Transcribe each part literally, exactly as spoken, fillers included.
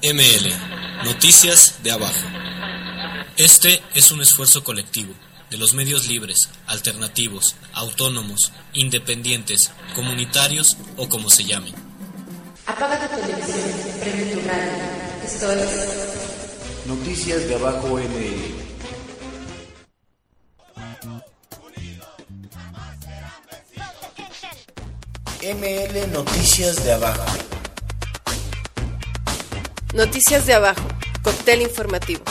M L, Noticias de Abajo. Este es un esfuerzo colectivo de los medios libres, alternativos, autónomos, independientes, comunitarios o como se llamen. Apaga tu televisión, prende tu radio. Esto es Noticias de Abajo M L. M L Noticias de Abajo. Noticias de Abajo, cóctel informativo.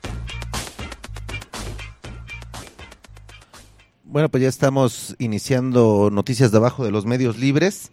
Bueno, pues ya estamos iniciando Noticias de Abajo de los medios libres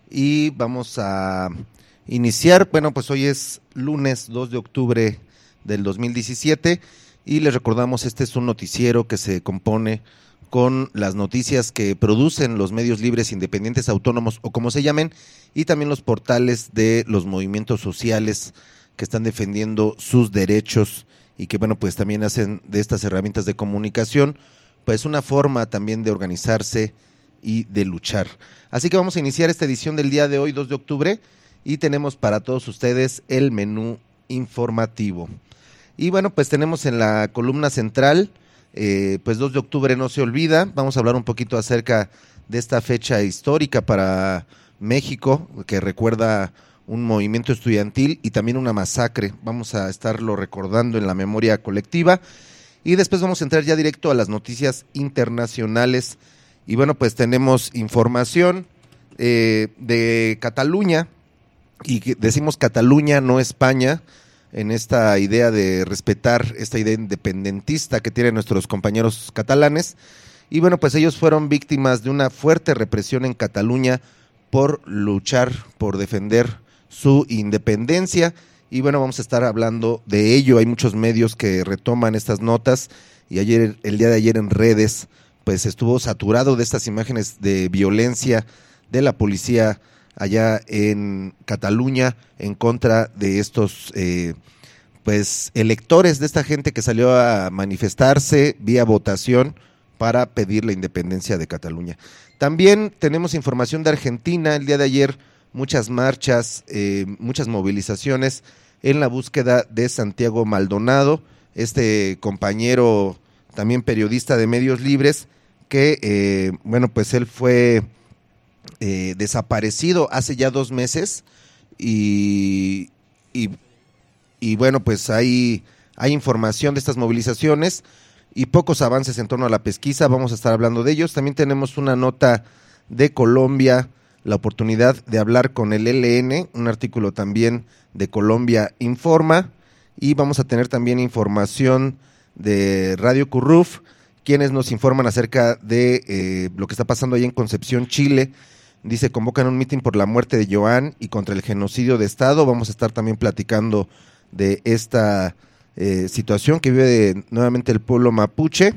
y vamos a iniciar, bueno, pues hoy es lunes dos de octubre del dos mil diecisiete y les recordamos, este es un noticiero que se compone con las noticias que producen los medios libres, independientes, autónomos o como se llamen, y también los portales de los movimientos sociales que están defendiendo sus derechos y que, bueno, pues también hacen de estas herramientas de comunicación pues una forma también de organizarse y de luchar. Así que vamos a iniciar esta edición del día de hoy, dos de octubre, y tenemos para todos ustedes el menú informativo. Y bueno, pues tenemos en la columna central, eh, pues dos de octubre no se olvida, vamos a hablar un poquito acerca de esta fecha histórica para México, que recuerda un movimiento estudiantil y también una masacre, vamos a estarlo recordando en la memoria colectiva. Y después vamos a entrar ya directo a las noticias internacionales. Y bueno, pues tenemos información eh, de Cataluña, y que decimos Cataluña, no España, en esta idea de respetar esta idea independentista que tienen nuestros compañeros catalanes. Y bueno, pues ellos fueron víctimas de una fuerte represión en Cataluña por luchar, por defender su independencia. Y bueno, vamos a estar hablando de ello. Hay muchos medios que retoman estas notas y ayer, el día de ayer en redes, pues estuvo saturado de estas imágenes de violencia de la policía allá en Cataluña en contra de estos eh, pues electores, de esta gente que salió a manifestarse vía votación para pedir la independencia de Cataluña. También tenemos información de Argentina. El día de ayer muchas marchas, eh, muchas movilizaciones en la búsqueda de Santiago Maldonado, este compañero también periodista de medios libres, que, eh, bueno, pues él fue eh, desaparecido hace ya dos meses y, y, y bueno, pues hay, hay información de estas movilizaciones y pocos avances en torno a la pesquisa, vamos a estar hablando de ellos. También tenemos una nota de Colombia, la oportunidad de hablar con el L N, un artículo también de Colombia Informa, y vamos a tener también información de Radio Curruf, quienes nos informan acerca de eh, lo que está pasando ahí en Concepción, Chile. Dice, convocan un mitin por la muerte de Joan y contra el genocidio de Estado. Vamos a estar también platicando de esta eh, situación que vive nuevamente el pueblo mapuche,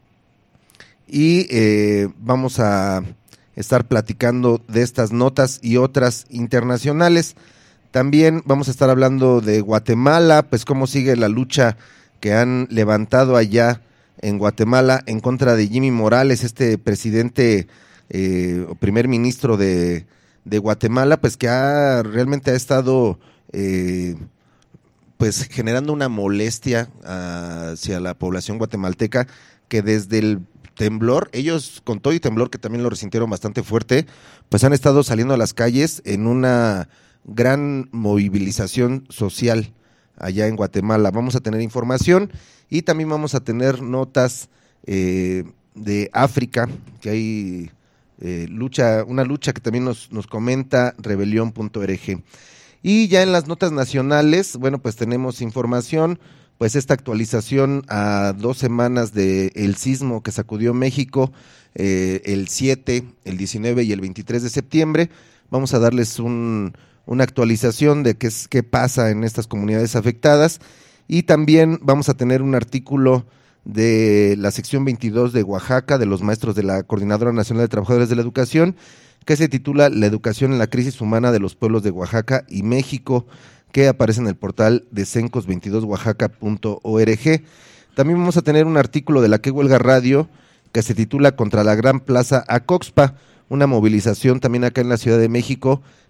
y eh, vamos a estar platicando de estas notas y otras internacionales. También vamos a estar hablando de Guatemala, pues cómo sigue la lucha que han levantado allá en Guatemala en contra de Jimmy Morales, este presidente eh, o primer ministro de, de Guatemala, pues que ha realmente ha estado eh, pues generando una molestia hacia la población guatemalteca, que desde el temblor, ellos con todo y temblor, que también lo resintieron bastante fuerte, pues han estado saliendo a las calles en una gran movilización social allá en Guatemala. Vamos a tener información y también vamos a tener notas eh, de África, que hay eh, lucha, una lucha que también nos, nos comenta rebelión punto org. Y ya en las notas nacionales, bueno, pues tenemos información, pues esta actualización a dos semanas del sismo que sacudió México, eh, el siete, el diecinueve y el veintitrés de septiembre. Vamos a darles un, una actualización de qué, es, qué pasa en estas comunidades afectadas, y también vamos a tener un artículo de la sección veintidós de Oaxaca, de los maestros de la Coordinadora Nacional de Trabajadores de la Educación, que se titula La educación en la crisis humana de los pueblos de Oaxaca y México, que aparece en el portal de cencos veintidós oaxaca punto org. También vamos a tener un artículo de la Que Huelga Radio, que se titula Contra la Gran Plaza Acoxpa, una movilización también acá en la Ciudad de México,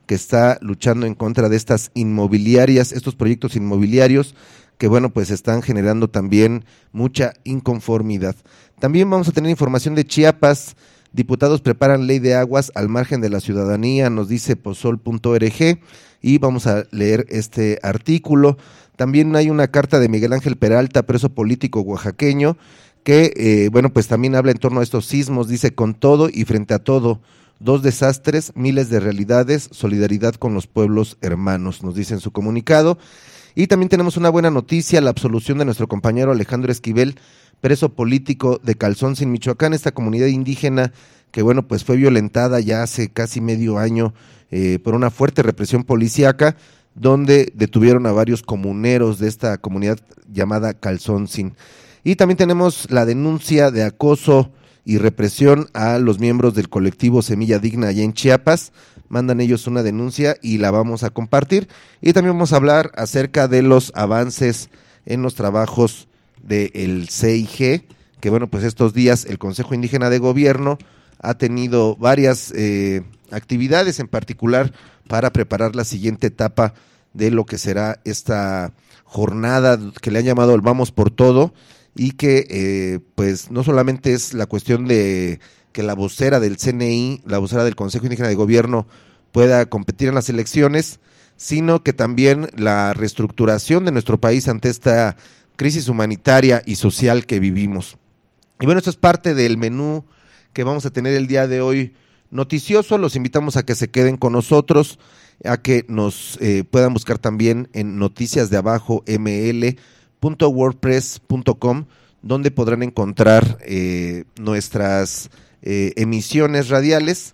que está luchando en contra de estas inmobiliarias, estos proyectos inmobiliarios que, bueno, pues están generando también mucha inconformidad. También vamos a tener información de Chiapas. Diputados preparan ley de aguas al margen de la ciudadanía, nos dice pozol punto org, y vamos a leer este artículo. También hay una carta de Miguel Ángel Peralta, preso político oaxaqueño, que, eh, bueno, pues también habla en torno a estos sismos, dice: con todo y frente a todo, dos desastres, miles de realidades, solidaridad con los pueblos hermanos, nos dice en su comunicado. Y también tenemos una buena noticia, la absolución de nuestro compañero Alejandro Esquivel, preso político de Calzoncin, Michoacán, esta comunidad indígena que, bueno, pues fue violentada ya hace casi medio año eh, por una fuerte represión policíaca, donde detuvieron a varios comuneros de esta comunidad llamada Calzoncin. Y también tenemos la denuncia de acoso y represión a los miembros del colectivo Semilla Digna allá en Chiapas. Mandan ellos una denuncia y la vamos a compartir. Y también vamos a hablar acerca de los avances en los trabajos del C I G, que, bueno, pues estos días el Consejo Indígena de Gobierno ha tenido varias eh, actividades, en particular para preparar la siguiente etapa de lo que será esta jornada que le han llamado el Vamos por Todo, y que eh, pues no solamente es la cuestión de que la vocera del C N I, la vocera del Consejo Indígena de Gobierno, pueda competir en las elecciones, sino que también la reestructuración de nuestro país ante esta crisis humanitaria y social que vivimos. Y bueno, esto es parte del menú que vamos a tener el día de hoy noticioso. Los invitamos a que se queden con nosotros, a que nos eh, puedan buscar también en noticias de abajo m l punto wordpress punto com, donde podrán encontrar eh, nuestras eh, emisiones radiales.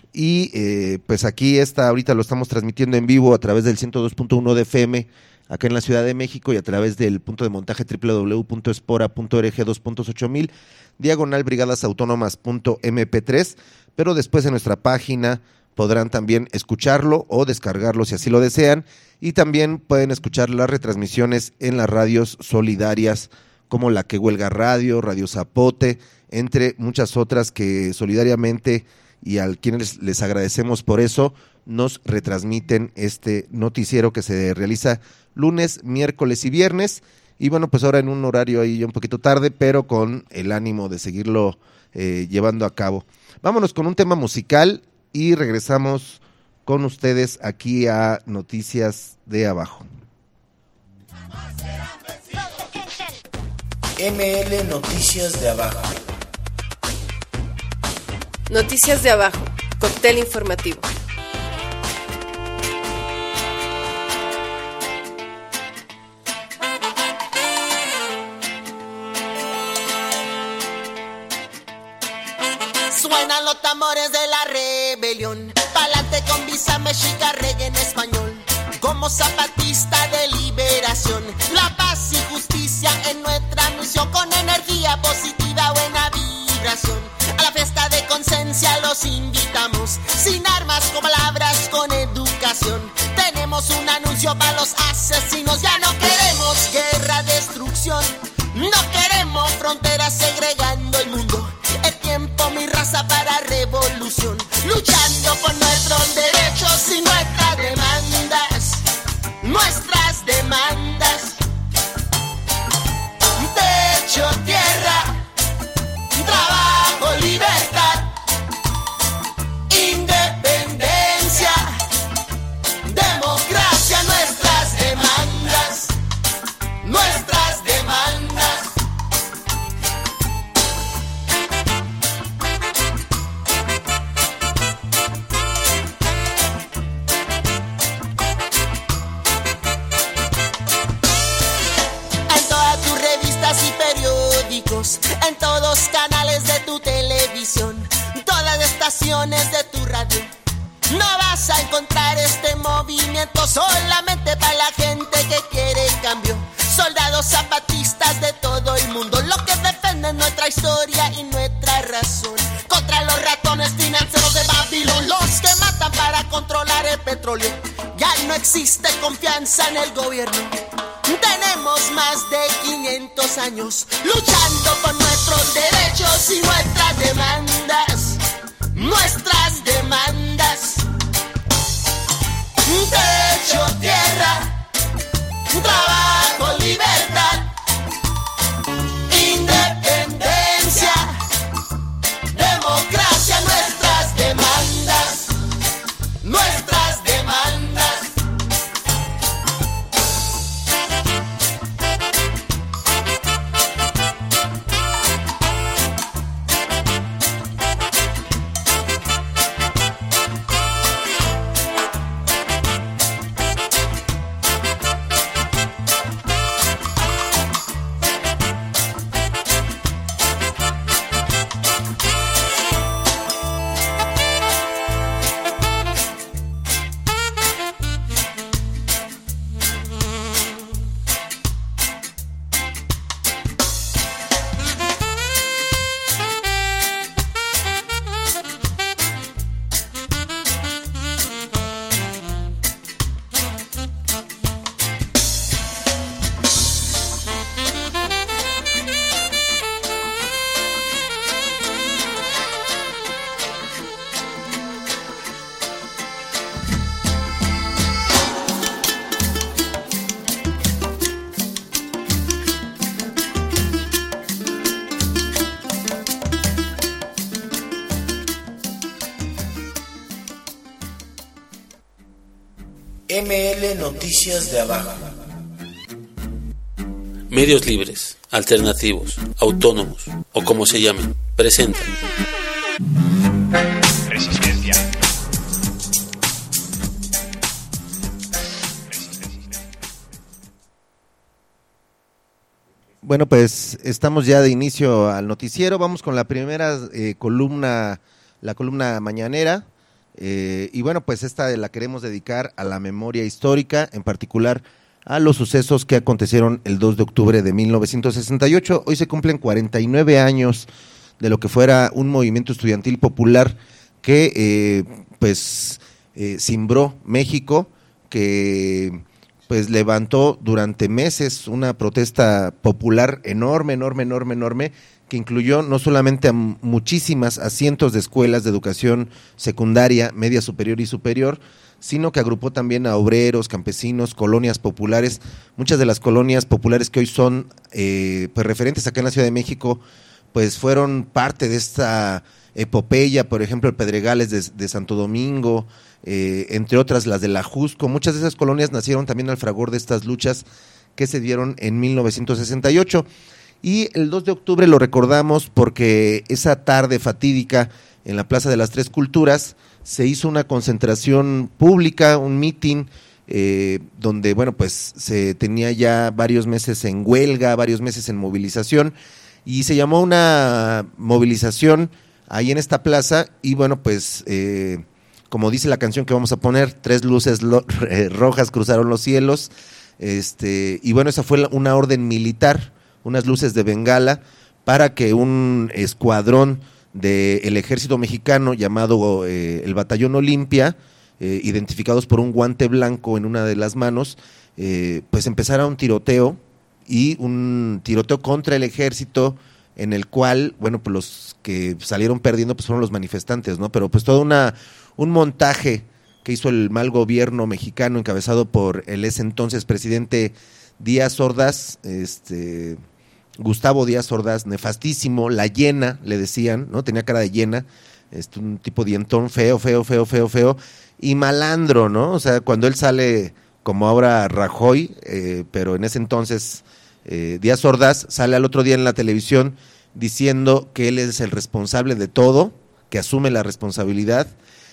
Y eh, pues aquí está, ahorita lo estamos transmitiendo en vivo a través del ciento dos punto uno de F M acá en la Ciudad de México, y a través del punto de montaje doble u doble u doble u punto espora punto org dos punto ocho mil, diagonal brigadas autónomas punto m p tres, pero después en nuestra página podrán también escucharlo o descargarlo si así lo desean, y también pueden escuchar las retransmisiones en las radios solidarias como la Que Huelga Radio, Radio Zapote, entre muchas otras que solidariamente, y a quienes les agradecemos por eso, nos retransmiten este noticiero que se realiza lunes, miércoles y viernes. Y bueno, pues ahora en un horario ahí ya un poquito tarde, pero con el ánimo de seguirlo eh, llevando a cabo. Vámonos con un tema musical y regresamos con ustedes aquí a Noticias de Abajo. M L Noticias de Abajo. Noticias de Abajo, cóctel informativo. Suenan los tambores de la rebelión, pa'lante con visa mexica, reggae en español. Como zapatista de liberación, la paz y justicia en nuestra misión. Con energía positiva, buena vibración, a la fiesta de conciencia los invitamos. Sin armas, con palabras, con educación. Tenemos un anuncio para los asesinos. Ya no queremos guerra, destrucción. No queremos fronteras segregando el mundo. Es tiempo, mi raza, para revolución. Luchando por nuestros derechos y nuestras demandas. Nuestras demandas. Techo, tierra, trabajo, libertad, independencia, democracia. Nuestras demandas. Nuestras demandas. En todos canales de tu televisión, todas estaciones de tu radio, no vas a encontrar este movimiento solamente para la gente que quiere cambio. Soldados zapatistas de todo el mundo, los que defienden nuestra historia y nuestra razón. Contra los ratones financieros de Babilón, los que matan para controlar el petróleo. Ya no existe confianza en el gobierno. Tenemos más de quinientos años luchando por nuestros derechos y nuestras demandas. Nuestras demandas. M L Noticias de Abajo. Medios libres, alternativos, autónomos o como se llamen, presentan Resistencia. Bueno, pues estamos ya de inicio al noticiero. Vamos con la primera eh, columna, la columna mañanera. Eh, y bueno, pues esta la queremos dedicar a la memoria histórica, en particular a los sucesos que acontecieron el dos de octubre de mil novecientos sesenta y ocho. Hoy se cumplen cuarenta y nueve años de lo que fuera un movimiento estudiantil popular que eh, pues eh, cimbró México, que pues levantó durante meses una protesta popular enorme, enorme, enorme, enorme, que incluyó no solamente a muchísimas, a cientos de escuelas de educación secundaria, media superior y superior, sino que agrupó también a obreros, campesinos, colonias populares. Muchas de las colonias populares que hoy son eh, pues referentes acá en la Ciudad de México, pues fueron parte de esta epopeya, por ejemplo el Pedregales de, de Santo Domingo, eh, entre otras las de la Jusco. Muchas de esas colonias nacieron también al fragor de estas luchas que se dieron en mil novecientos sesenta y ocho. Y el dos de octubre lo recordamos porque esa tarde fatídica en la Plaza de las Tres Culturas se hizo una concentración pública, un mitin, eh, donde bueno pues se tenía ya varios meses en huelga, varios meses en movilización, y se llamó una movilización ahí en esta plaza, y bueno pues eh, como dice la canción que vamos a poner, tres luces lo, eh, rojas cruzaron los cielos, este y bueno, esa fue una orden militar, unas luces de bengala, para que un escuadrón del ejército mexicano llamado eh, el Batallón Olimpia, eh, identificados por un guante blanco en una de las manos, eh, pues empezara un tiroteo, y un tiroteo contra el ejército, en el cual, bueno, pues los que salieron perdiendo pues fueron los manifestantes, ¿no? Pero pues todo una un montaje que hizo el mal gobierno mexicano encabezado por el ese entonces presidente Díaz Ordaz, este Gustavo Díaz Ordaz, nefastísimo, la hiena, le decían, ¿no? Tenía cara de hiena, este, un tipo dientón feo, feo, feo, feo, feo, y malandro, ¿no? O sea, cuando él sale, como ahora Rajoy, eh, pero en ese entonces eh, Díaz Ordaz sale al otro día en la televisión diciendo que él es el responsable de todo, que asume la responsabilidad,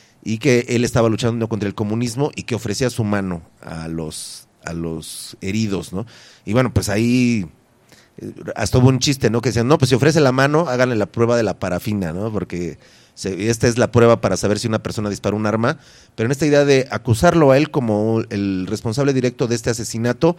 y que él estaba luchando contra el comunismo y que ofrecía su mano a los, a los heridos, ¿no? Y bueno, pues ahí hasta hubo un chiste, ¿no? Que decían, no, pues si ofrece la mano, háganle la prueba de la parafina, ¿no? Porque se, esta es la prueba para saber si una persona disparó un arma. Pero en esta idea de acusarlo a él como el responsable directo de este asesinato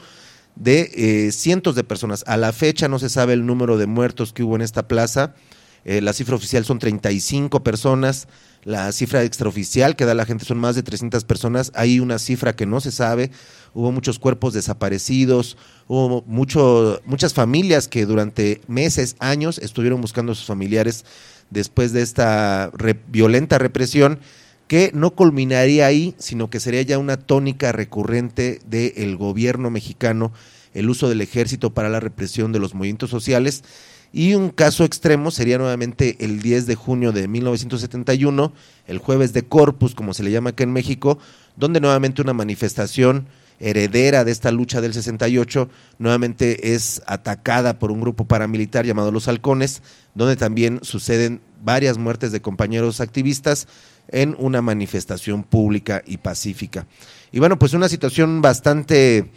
de eh, cientos de personas. A la fecha no se sabe el número de muertos que hubo en esta plaza. Eh, la cifra oficial son treinta y cinco personas. La cifra extraoficial que da la gente son más de trescientas personas. Hay una cifra que no se sabe. Hubo muchos cuerpos desaparecidos, hubo mucho, muchas familias que durante meses, años, estuvieron buscando a sus familiares después de esta re, violenta represión, que no culminaría ahí, sino que sería ya una tónica recurrente del gobierno mexicano, el uso del ejército para la represión de los movimientos sociales. Y un caso extremo sería nuevamente el diez de junio de mil novecientos setenta y uno, el jueves de Corpus, como se le llama acá en México, donde nuevamente una manifestación heredera de esta lucha del sesenta y ocho, nuevamente es atacada por un grupo paramilitar llamado Los Halcones, donde también suceden varias muertes de compañeros activistas en una manifestación pública y pacífica. Y bueno, pues una situación bastante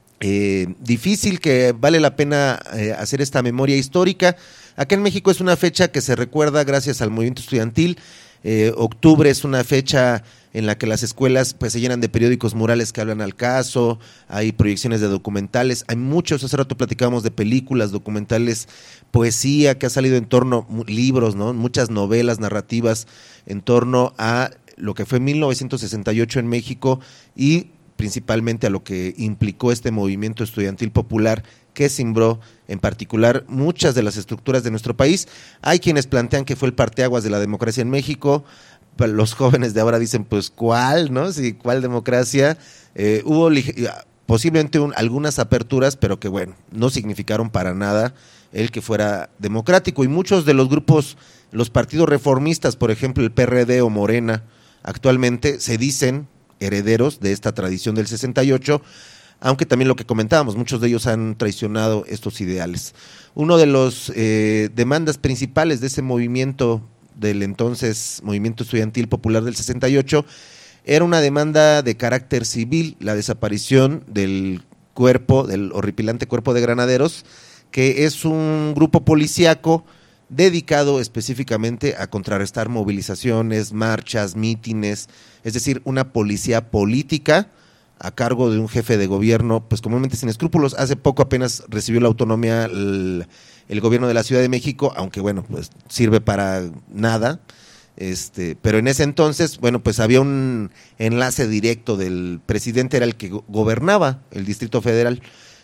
eh, difícil, que vale la pena eh, hacer esta memoria histórica. Acá en México es una fecha que se recuerda gracias al movimiento estudiantil. Eh, octubre es una fecha en la que las escuelas pues se llenan de periódicos murales que hablan al caso, hay proyecciones de documentales, hay muchos, hace rato platicábamos de películas, documentales, poesía que ha salido en torno, libros, ¿no? Muchas novelas narrativas en torno a lo que fue mil novecientos sesenta y ocho en México, y principalmente a lo que implicó este movimiento estudiantil popular que cimbró en particular muchas de las estructuras de nuestro país. Hay quienes plantean que fue el parteaguas de la democracia en México. Los jóvenes de ahora dicen, pues, ¿cuál, no? Sí, ¿cuál democracia? Eh, hubo posiblemente un, algunas aperturas, pero que, bueno, no significaron para nada el que fuera democrático. Y muchos de los grupos, los partidos reformistas, por ejemplo, el P R D o Morena, actualmente se dicen herederos de esta tradición del sesenta y ocho, aunque también lo que comentábamos, muchos de ellos han traicionado estos ideales. Uno de los eh, demandas principales de ese movimiento, del entonces Movimiento Estudiantil Popular del sesenta y ocho, era una demanda de carácter civil, la desaparición del cuerpo, del horripilante cuerpo de granaderos, que es un grupo policíaco dedicado específicamente a contrarrestar movilizaciones, marchas, mítines, es decir, una policía política a cargo de un jefe de gobierno, pues comúnmente sin escrúpulos. Hace poco apenas recibió la autonomía el, el gobierno de la Ciudad de México, aunque bueno, pues sirve para nada, este, pero en ese entonces, bueno, pues había un enlace directo del presidente, era el que go- gobernaba el Distrito Federal,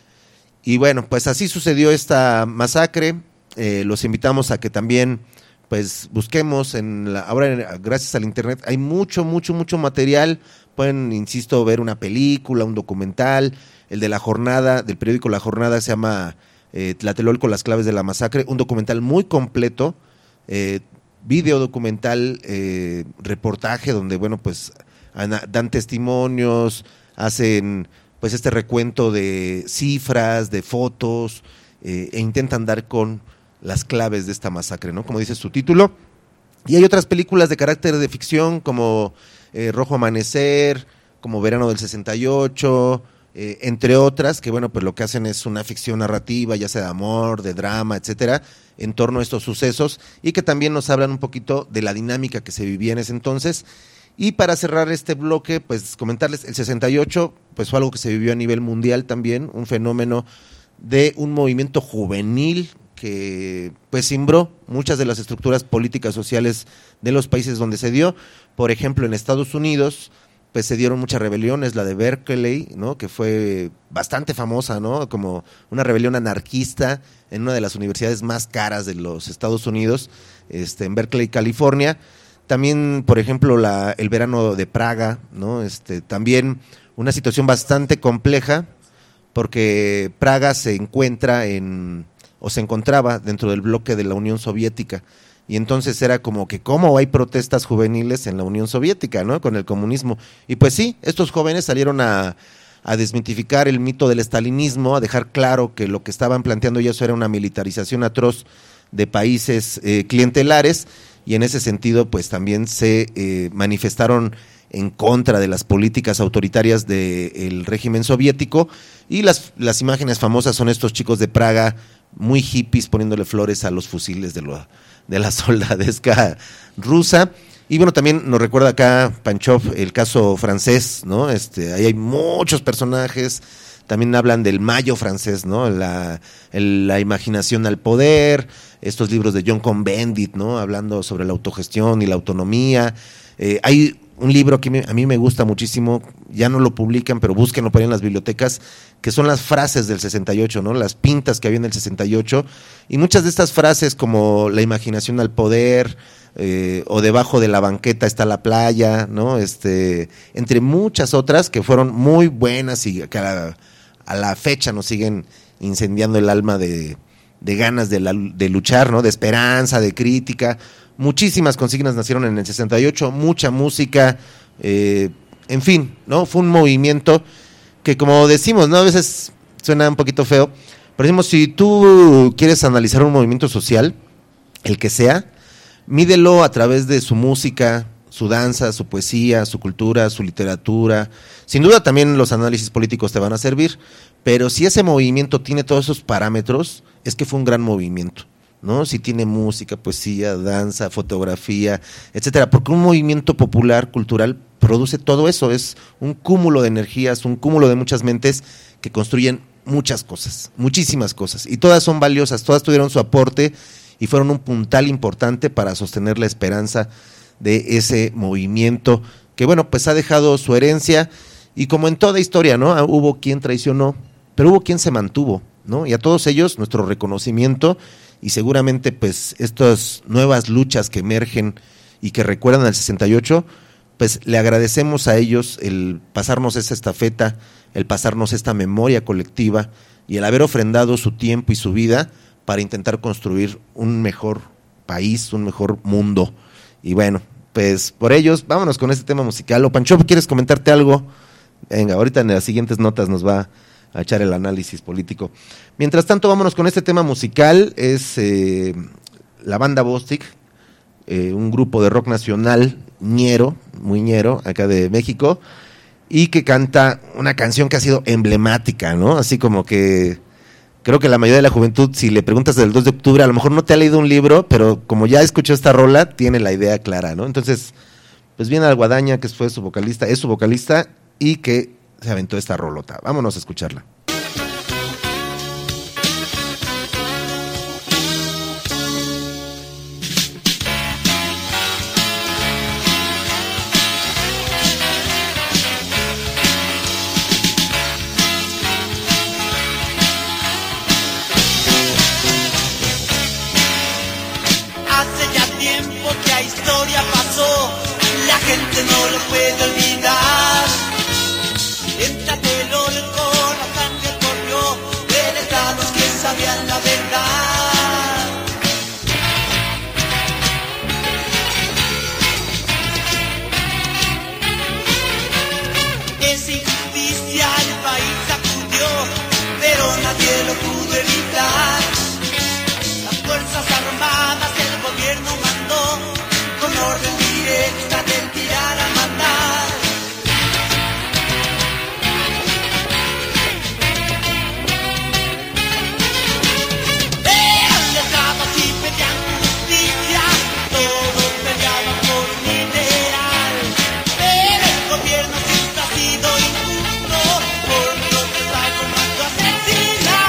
y bueno, pues así sucedió esta masacre. Eh, los invitamos a que también pues busquemos en la, ahora gracias al internet hay mucho, mucho, mucho material. Pueden, insisto, ver una película, un documental, el de la jornada, del periódico La Jornada, se llama eh, Tlatelolco, las claves de la masacre, un documental muy completo, eh, video documental, eh, reportaje, donde bueno, pues ana, dan testimonios, hacen pues este recuento de cifras, de fotos, eh, e intentan dar con las claves de esta masacre, ¿no? Como dice su título. Y hay otras películas de carácter de ficción como eh, Rojo Amanecer, como Verano del sesenta y ocho, eh, entre otras, que bueno, pues lo que hacen es una ficción narrativa, ya sea de amor, de drama, etcétera, en torno a estos sucesos, y que también nos hablan un poquito de la dinámica que se vivía en ese entonces. Y para cerrar este bloque, pues comentarles, el sesenta y ocho, pues fue algo que se vivió a nivel mundial también, un fenómeno de un movimiento juvenil que pues cimbró muchas de las estructuras políticas sociales de los países donde se dio. Por ejemplo, en Estados Unidos pues se dieron muchas rebeliones, la de Berkeley, ¿no?, que fue bastante famosa, ¿no?, como una rebelión anarquista en una de las universidades más caras de los Estados Unidos, este, en Berkeley, California. También, por ejemplo, la, el verano de Praga, ¿no?, este, también una situación bastante compleja, porque Praga se encuentra en, o se encontraba dentro del bloque de la Unión Soviética, y entonces era como que cómo hay protestas juveniles en la Unión Soviética, ¿no?, con el comunismo. Y pues sí, estos jóvenes salieron a, a desmitificar el mito del estalinismo, a dejar claro que lo que estaban planteando ellos era una militarización atroz de países eh, clientelares, y en ese sentido pues también se eh, manifestaron en contra de las políticas autoritarias del régimen soviético, y las, las imágenes famosas son estos chicos de Praga muy hippies poniéndole flores a los fusiles de, lo, de la soldadesca rusa. Y bueno, también nos recuerda acá Panchov el caso francés, ¿no? Este, ahí hay muchos personajes, también hablan del Mayo francés, ¿no? La, el, la imaginación al poder, estos libros de John Cohn-Bendit, ¿no?, hablando sobre la autogestión y la autonomía. Eh, hay un libro que me, a mí me gusta muchísimo, ya no lo publican, pero búsquenlo por ahí en las bibliotecas, que son las frases del sesenta y ocho, ¿no?, las pintas que había en el sesenta y ocho, y muchas de estas frases como la imaginación al poder, eh, o debajo de la banqueta está la playa, ¿no?, este, entre muchas otras que fueron muy buenas y que a la, a la fecha nos siguen incendiando el alma de, de ganas de, la, de luchar, ¿no?, de esperanza, de crítica. Muchísimas consignas nacieron en el sesenta y ocho, mucha música, eh, en fin, ¿no? Fue un movimiento que, como decimos, ¿no?, a veces suena un poquito feo, pero decimos, si tú quieres analizar un movimiento social, el que sea, mídelo a través de su música, su danza, su poesía, su cultura, su literatura. Sin duda también los análisis políticos te van a servir, pero si ese movimiento tiene todos esos parámetros, es que fue un gran movimiento, ¿no? Si tiene música, poesía, danza, fotografía, etcétera, porque un movimiento popular, cultural, produce todo eso, es un cúmulo de energías, un cúmulo de muchas mentes que construyen muchas cosas, muchísimas cosas, y todas son valiosas, todas tuvieron su aporte y fueron un puntal importante para sostener la esperanza de ese movimiento, que bueno, pues ha dejado su herencia, y como en toda historia, ¿no?, hubo quien traicionó, pero hubo quien se mantuvo, ¿no?, y a todos ellos nuestro reconocimiento. Y seguramente pues estas nuevas luchas que emergen y que recuerdan al sesenta y ocho, pues le agradecemos a ellos el pasarnos esa estafeta, el pasarnos esta memoria colectiva y el haber ofrendado su tiempo y su vida para intentar construir un mejor país, un mejor mundo. Y bueno, pues pues por ellos, vámonos con este tema musical. O Pancho, ¿quieres comentarte algo? Venga, ahorita en las siguientes notas nos va a echar el análisis político. Mientras tanto, vámonos con este tema musical. Es eh, la banda Bostik, eh, un grupo de rock nacional ñero, muy ñero, acá de México, y que canta una canción que ha sido emblemática, ¿no? Así como que creo que la mayoría de la juventud, si le preguntas del dos de octubre, a lo mejor no te ha leído un libro, pero como ya escuchó esta rola, tiene la idea clara, ¿no? Entonces, pues viene Alguadaña, que fue su vocalista, es su vocalista, y que se aventó esta rolota. Vámonos a escucharla. Gente no lo puede olvidar. Éntrate el olco, la sangre corrió de letrados que sabían la verdad. Esa injusticia el país sacudió, pero nadie lo pudo evitar. Las fuerzas armadas el gobierno mandó con orden directa de tirar a matar. Eran letrados y pedían justicia, todos peleaban por un ideal. Pero el gobierno siempre ha sido injusto, por lo que está tomando a asesinar.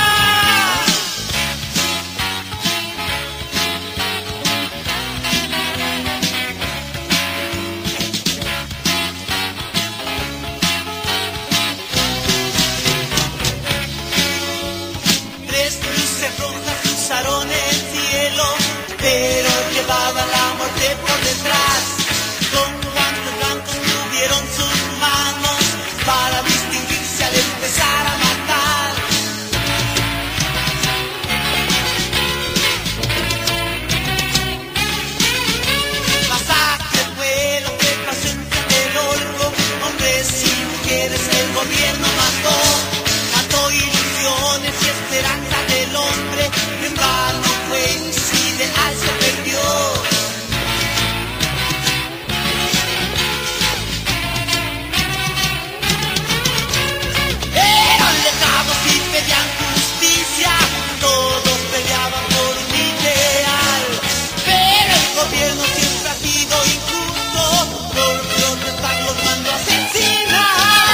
Pero llevaban la muerte por detrás. Con guantes blancos tuvieron sus manos para distinguirse al empezar a matar. Masacre fue lo que pasó en Tlatelolco. Hombres y mujeres el gobierno mató. Mató ilusiones y esperanza del hombre. En vano fue ideal, se perdió. Eran letrados y pedían justicia, todos peleaban por un ideal. Pero el gobierno siempre ha sido injusto, porque los están los mandó a asesinar.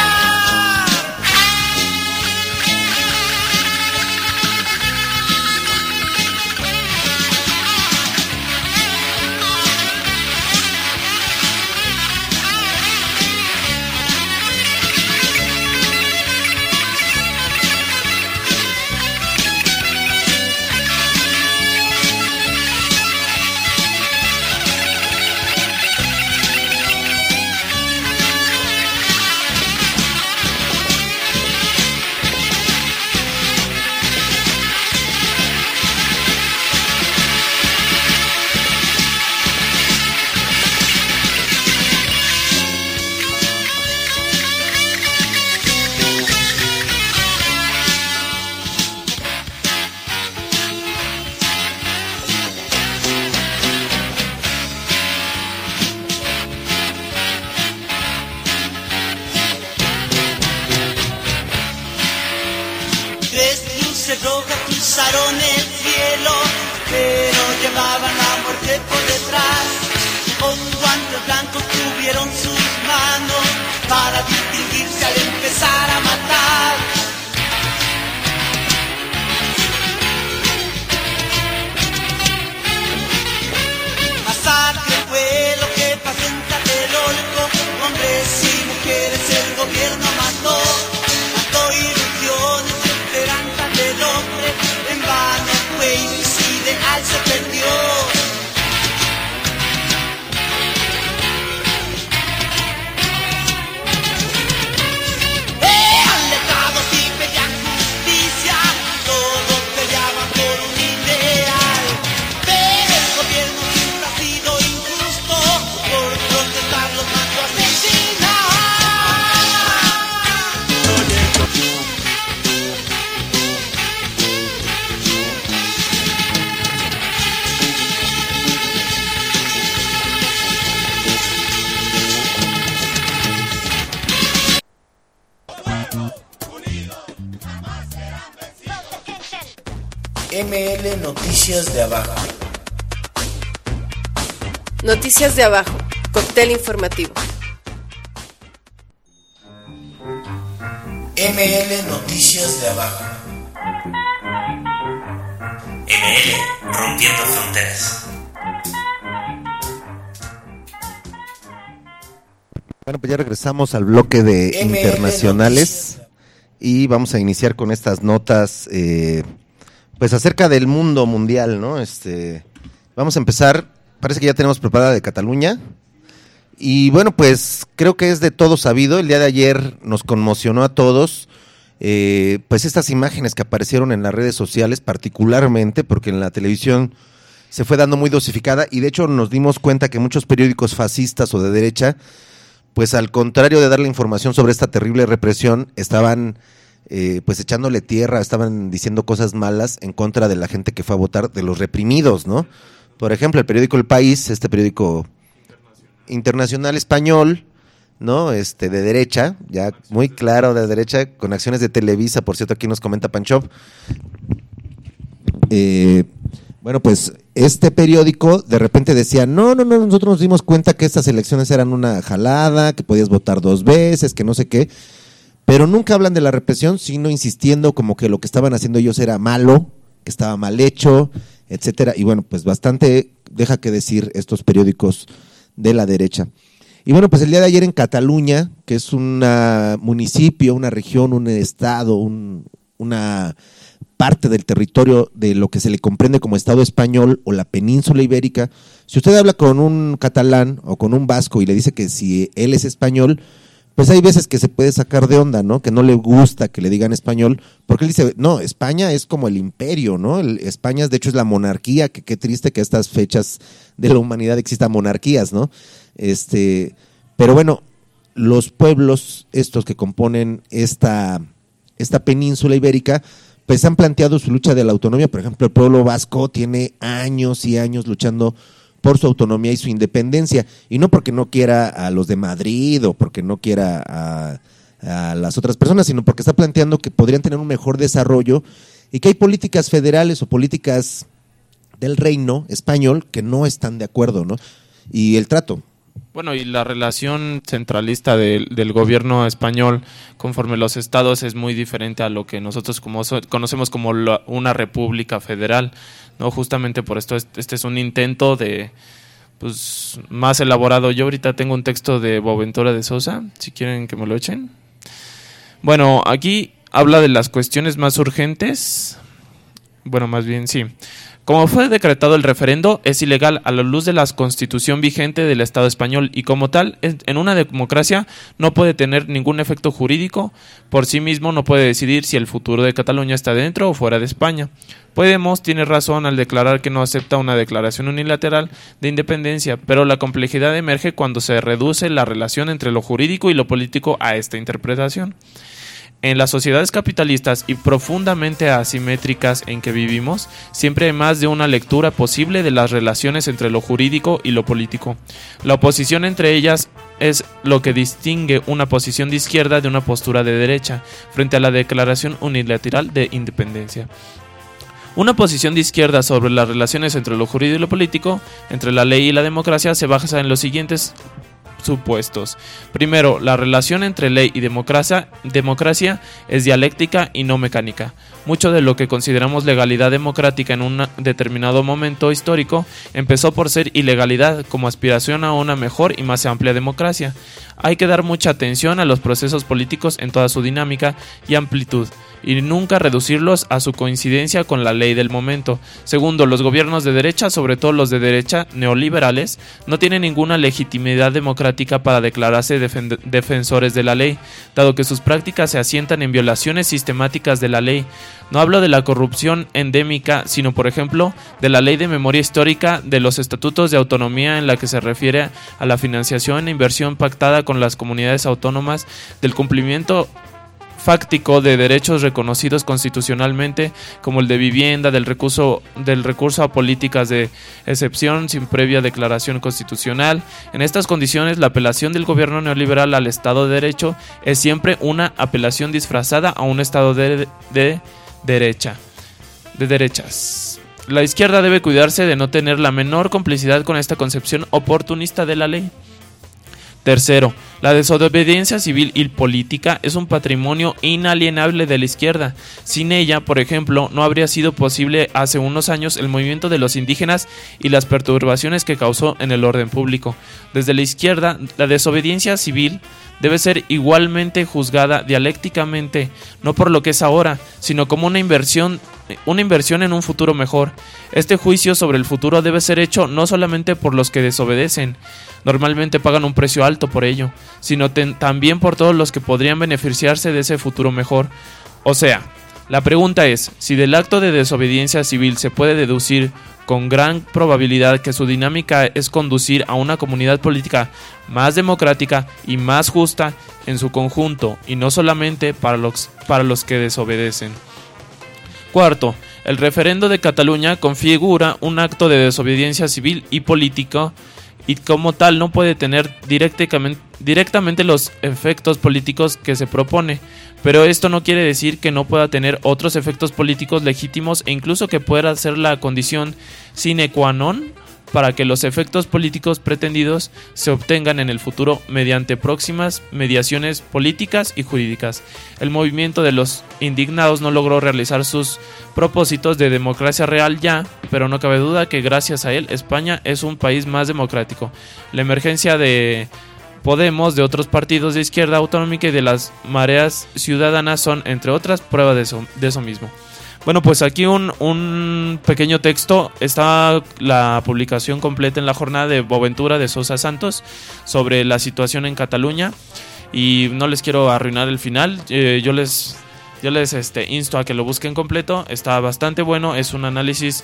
Rojas cruzaron el cielo, pero llevaban la muerte por detrás. Con guantes blancos tuvieron sus manos para distinguirse al empezar a matar. Masacre fue lo que pasó en Tlatelolco. Hombres y mujeres el gobierno mató. Mató ilusiones, esperanza del hombre, en vano fue y su ideal se perdió. M L Noticias de Abajo. Noticias de Abajo, cóctel informativo. M L Noticias de Abajo. M L Rompiendo Fronteras. Bueno, pues ya regresamos al bloque de M L internacionales y vamos a iniciar con estas notas, eh, pues acerca del mundo mundial, ¿no? Este, vamos a empezar, parece que ya tenemos preparada de Cataluña y bueno, pues creo que es de todo sabido. El día de ayer nos conmocionó a todos, eh, pues estas imágenes que aparecieron en las redes sociales, particularmente porque en la televisión se fue dando muy dosificada y de hecho nos dimos cuenta que muchos periódicos fascistas o de derecha, pues al contrario de darle información sobre esta terrible represión, estaban eh, pues echándole tierra, estaban diciendo cosas malas en contra de la gente que fue a votar, de los reprimidos, ¿no? Por ejemplo, el periódico El País, este periódico internacional, internacional español, ¿no? Este de derecha, ya muy claro de derecha, con acciones de Televisa, por cierto, aquí nos comenta Panchov. Eh, bueno, pues este periódico de repente decía, no, no, no, nosotros nos dimos cuenta que estas elecciones eran una jalada, que podías votar dos veces, que no sé qué, pero nunca hablan de la represión, sino insistiendo como que lo que estaban haciendo ellos era malo, que estaba mal hecho, etcétera, y bueno, pues bastante deja que decir estos periódicos de la derecha. Y bueno, pues el día de ayer en Cataluña, que es un municipio, una región, un estado, un, una parte del territorio de lo que se le comprende como Estado español o la península ibérica, si usted habla con un catalán o con un vasco y le dice que si él es español, pues hay veces que se puede sacar de onda, ¿no? Que no le gusta que le digan español, porque él dice, no, España es como el imperio, ¿no? El, España, de hecho, es la monarquía, que qué triste que a estas fechas de la humanidad existan monarquías, ¿no? Este, pero bueno, los pueblos estos que componen esta, esta península ibérica, pues han planteado su lucha de la autonomía. Por ejemplo, el pueblo vasco tiene años y años luchando por su autonomía y su independencia, y no porque no quiera a los de Madrid o porque no quiera a, a las otras personas, sino porque está planteando que podrían tener un mejor desarrollo y que hay políticas federales o políticas del reino español que no están de acuerdo, ¿no? Y el trato. Bueno, y la relación centralista del, del gobierno español conforme los estados es muy diferente a lo que nosotros como so, conocemos como la, una república federal, ¿no? Justamente por esto este, este es un intento de pues más elaborado. Yo ahorita tengo un texto de Boaventura de Sousa, si quieren que me lo echen. Bueno, aquí habla de las cuestiones más urgentes. Bueno, más bien sí. Como fue decretado el referendo, es ilegal a la luz de la Constitución vigente del Estado español y como tal, en una democracia no puede tener ningún efecto jurídico, por sí mismo no puede decidir si el futuro de Cataluña está dentro o fuera de España. Podemos tiene razón al declarar que no acepta una declaración unilateral de independencia, pero la complejidad emerge cuando se reduce la relación entre lo jurídico y lo político a esta interpretación. En las sociedades capitalistas y profundamente asimétricas en que vivimos, siempre hay más de una lectura posible de las relaciones entre lo jurídico y lo político. La oposición entre ellas es lo que distingue una posición de izquierda de una postura de derecha frente a la declaración unilateral de independencia. Una posición de izquierda sobre las relaciones entre lo jurídico y lo político, entre la ley y la democracia, se basa en los siguientes supuestos. Primero, la relación entre ley y democracia, democracia es dialéctica y no mecánica. Mucho de lo que consideramos legalidad democrática en un determinado momento histórico empezó por ser ilegalidad como aspiración a una mejor y más amplia democracia. Hay que dar mucha atención a los procesos políticos en toda su dinámica y amplitud, y nunca reducirlos a su coincidencia con la ley del momento. Segundo, los gobiernos de derecha, sobre todo los de derecha neoliberales, no tienen ninguna legitimidad democrática para declararse defen- defensores de la ley, dado que sus prácticas se asientan en violaciones sistemáticas de la ley. No hablo de la corrupción endémica, sino, por ejemplo, de la ley de memoria histórica, de los estatutos de autonomía en la que se refiere a la financiación e inversión pactada con las comunidades autónomas, del cumplimiento fáctico de derechos reconocidos constitucionalmente como el de vivienda, del recurso, del recurso a políticas de excepción sin previa declaración constitucional. En estas condiciones, la apelación del gobierno neoliberal al Estado de Derecho es siempre una apelación disfrazada a un Estado de, de derecha. de derechas. La izquierda debe cuidarse de no tener la menor complicidad con esta concepción oportunista de la ley. Tercero, la desobediencia civil y política es un patrimonio inalienable de la izquierda. Sin ella, por ejemplo, no habría sido posible hace unos años el movimiento de los indígenas y las perturbaciones que causó en el orden público. Desde la izquierda, la desobediencia civil debe ser igualmente juzgada dialécticamente, no por lo que es ahora, sino como una inversión, una inversión en un futuro mejor. Este juicio sobre el futuro debe ser hecho no solamente por los que desobedecen, normalmente pagan un precio alto por ello, sino ten, también por todos los que podrían beneficiarse de ese futuro mejor. O sea, la pregunta es, si del acto de desobediencia civil se puede deducir con gran probabilidad que su dinámica es conducir a una comunidad política más democrática y más justa en su conjunto, y no solamente para los, para los que desobedecen. Cuarto, el referendo de Cataluña configura un acto de desobediencia civil y político, y como tal no puede tener directamente, directamente los efectos políticos que se propone, pero esto no quiere decir que no pueda tener otros efectos políticos legítimos e incluso que pueda ser la condición sine qua non para que los efectos políticos pretendidos se obtengan en el futuro mediante próximas mediaciones políticas y jurídicas. El movimiento de los indignados no logró realizar sus propósitos de democracia real ya, pero no cabe duda que gracias a él España es un país más democrático. La emergencia de Podemos, de otros partidos de izquierda autonómica y de las mareas ciudadanas son, entre otras, pruebas de eso, de eso mismo. Bueno, pues aquí un, un pequeño texto, está la publicación completa en La Jornada de Boaventura de Sousa Santos sobre la situación en Cataluña, y no les quiero arruinar el final, eh, yo les, yo les este, insto a que lo busquen completo, está bastante bueno, es un análisis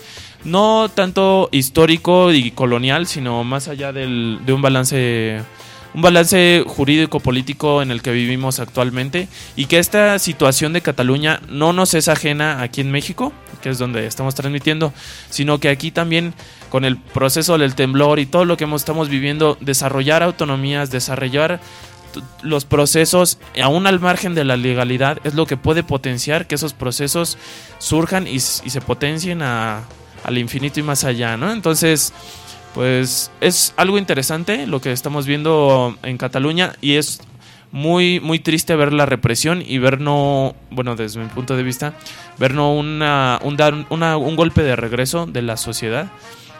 no tanto histórico y colonial, sino más allá del, de un balance... un balance jurídico-político en el que vivimos actualmente, y que esta situación de Cataluña no nos es ajena aquí en México, que es donde estamos transmitiendo, sino que aquí también, con el proceso del temblor y todo lo que hemos, estamos viviendo, desarrollar autonomías, desarrollar t- los procesos aún al margen de la legalidad es lo que puede potenciar que esos procesos surjan y, y se potencien a, al infinito y más allá, ¿no? Entonces, pues es algo interesante lo que estamos viendo en Cataluña, y es muy muy triste ver la represión y ver no, bueno, desde mi punto de vista, ver no una, un, dar una, un golpe de regreso de la sociedad,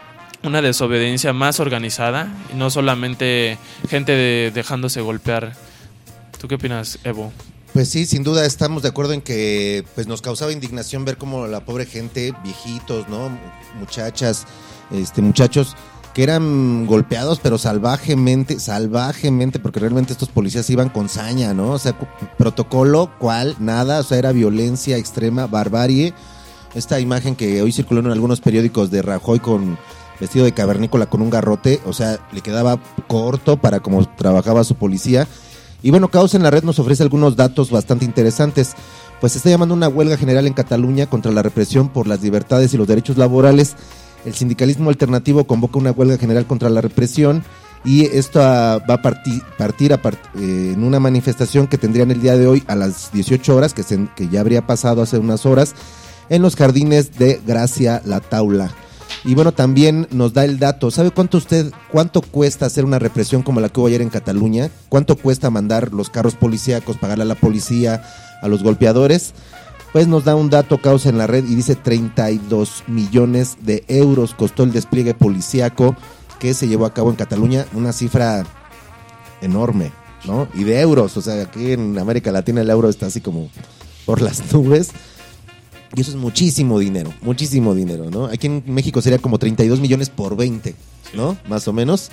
una desobediencia más organizada y no solamente gente de, dejándose golpear. ¿Tú qué opinas, Evo? Pues sí, sin duda estamos de acuerdo en que pues nos causaba indignación ver cómo la pobre gente, viejitos, ¿no? Muchachas, este muchachos que eran golpeados, pero salvajemente, salvajemente, porque realmente estos policías iban con saña, ¿no? O sea, protocolo, ¿cuál? Nada, o sea, era violencia extrema, barbarie. Esta imagen que hoy circuló en algunos periódicos de Rajoy con vestido de cavernícola con un garrote, o sea, le quedaba corto para cómo trabajaba su policía. Y bueno, Caos en la Red nos ofrece algunos datos bastante interesantes. Pues se está llamando una huelga general en Cataluña contra la represión por las libertades y los derechos laborales. El sindicalismo alternativo convoca una huelga general contra la represión, y esto va a partir, partir a part, eh, en una manifestación que tendrían el día de hoy a las dieciocho horas, que, se, que ya habría pasado hace unas horas, en los jardines de Gracia La Taula. Y bueno, también nos da el dato. ¿Sabe cuánto usted, cuánto cuesta hacer una represión como la que hubo ayer en Cataluña? ¿Cuánto cuesta mandar los carros policíacos, pagarle a la policía, a los golpeadores? Pues nos da un dato Causa en la Red y dice treinta y dos millones de euros costó el despliegue policíaco que se llevó a cabo en Cataluña, una cifra enorme, ¿no? Y de euros, o sea, aquí en América Latina el euro está así como por las nubes, y eso es muchísimo dinero, muchísimo dinero, ¿no? Aquí en México sería como treinta y dos millones por veinte, ¿no? Más o menos.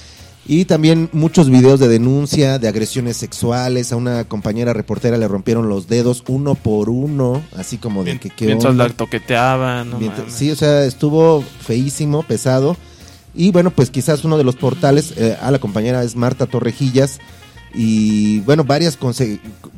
Y también muchos videos de denuncia de agresiones sexuales. A una compañera reportera le rompieron los dedos uno por uno, así como de que qué mientras onda. la toqueteaban, no Mientras, mames. sí, o sea, estuvo feísimo, pesado. Y bueno, pues quizás uno de los portales, eh, a la compañera es Marta Torrejillas, y bueno, varias conse-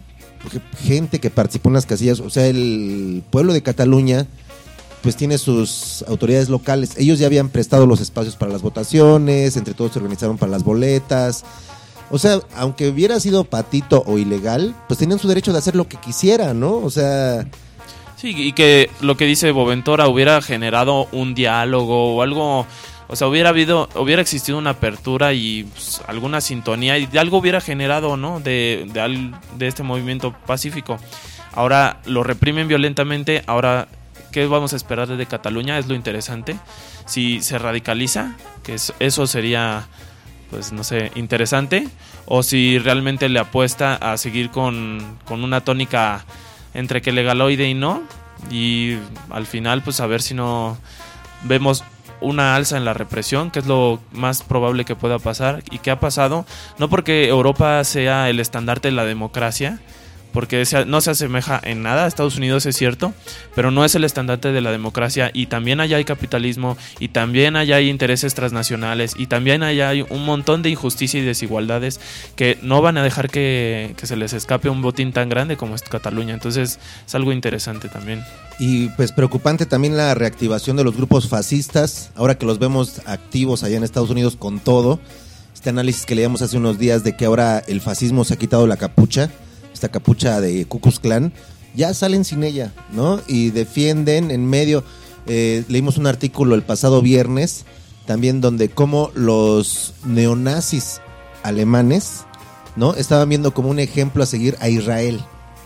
gente que participó en las casillas. O sea, el pueblo de Cataluña pues tiene sus autoridades locales. Ellos ya habían prestado los espacios para las votaciones, entre todos se organizaron para las boletas. O sea, aunque hubiera sido patito o ilegal, pues tenían su derecho de hacer lo que quisieran, ¿no? O sea, Sí, y que lo que dice Boventura hubiera generado un diálogo o algo, o sea, hubiera habido, hubiera existido una apertura y pues, alguna sintonía y de algo hubiera generado, ¿no? De, de, al, de este movimiento pacífico. Ahora lo reprimen violentamente, ahora, ¿qué vamos a esperar desde Cataluña? Es lo interesante. Si se radicaliza, que es, eso sería, pues no sé, interesante, o si realmente le apuesta a seguir con, con una tónica entre que legaloide y no, y al final pues a ver si no vemos una alza en la represión, que es lo más probable que pueda pasar y que ha pasado, no porque Europa sea el estandarte de la democracia, porque no se asemeja en nada a Estados Unidos, es cierto, pero no es el estandarte de la democracia, y también allá hay capitalismo, y también allá hay intereses transnacionales, y también allá hay un montón de injusticia y desigualdades que no van a dejar que, que se les escape un botín tan grande como es Cataluña. Entonces es algo interesante también. Y pues preocupante también la reactivación de los grupos fascistas, ahora que los vemos activos allá en Estados Unidos con todo. Este análisis que leíamos hace unos días de que ahora el fascismo se ha quitado la capucha, esta capucha de Ku Klux Klan, ya salen sin ella, ¿no? Y defienden en medio, eh, leímos un artículo el pasado viernes, también donde cómo los neonazis alemanes, ¿no? Estaban viendo como un ejemplo a seguir a Israel.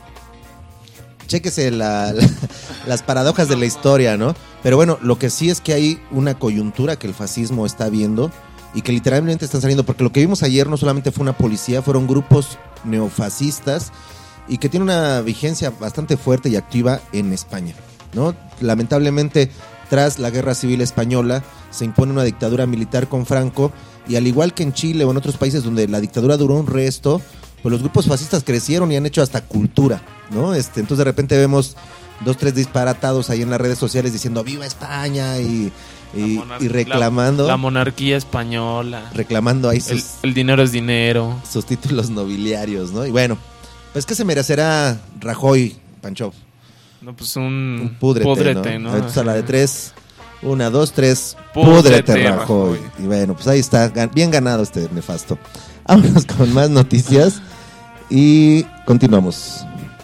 Chéquese la, la, las paradojas de la historia, ¿no? Pero bueno, lo que sí es que hay una coyuntura que el fascismo está viendo y que literalmente están saliendo, porque lo que vimos ayer no solamente fue una policía, fueron grupos neofascistas y que tiene una vigencia bastante fuerte y activa en España, ¿no? Lamentablemente, tras la Guerra Civil Española, se impone una dictadura militar con Franco, y al igual que en Chile o en otros países donde la dictadura duró un resto, pues los grupos fascistas crecieron y han hecho hasta cultura, ¿no? Este, entonces de repente vemos dos, tres disparatados ahí en las redes sociales diciendo ¡Viva España! y Y, monar- y reclamando la, la monarquía española, reclamando ahí sus, el, el dinero es dinero, sus títulos nobiliarios, ¿no? Y bueno, pues ¿qué se merecerá Rajoy, Pancho? No, pues un, un púdrete, púdrete, ¿no? ¿no? Entonces a la de tres, una, dos, tres, Púdrete, púdrete, Rajoy. Rajoy. Y bueno, pues ahí está, bien ganado este nefasto. Vámonos con más noticias y continuamos.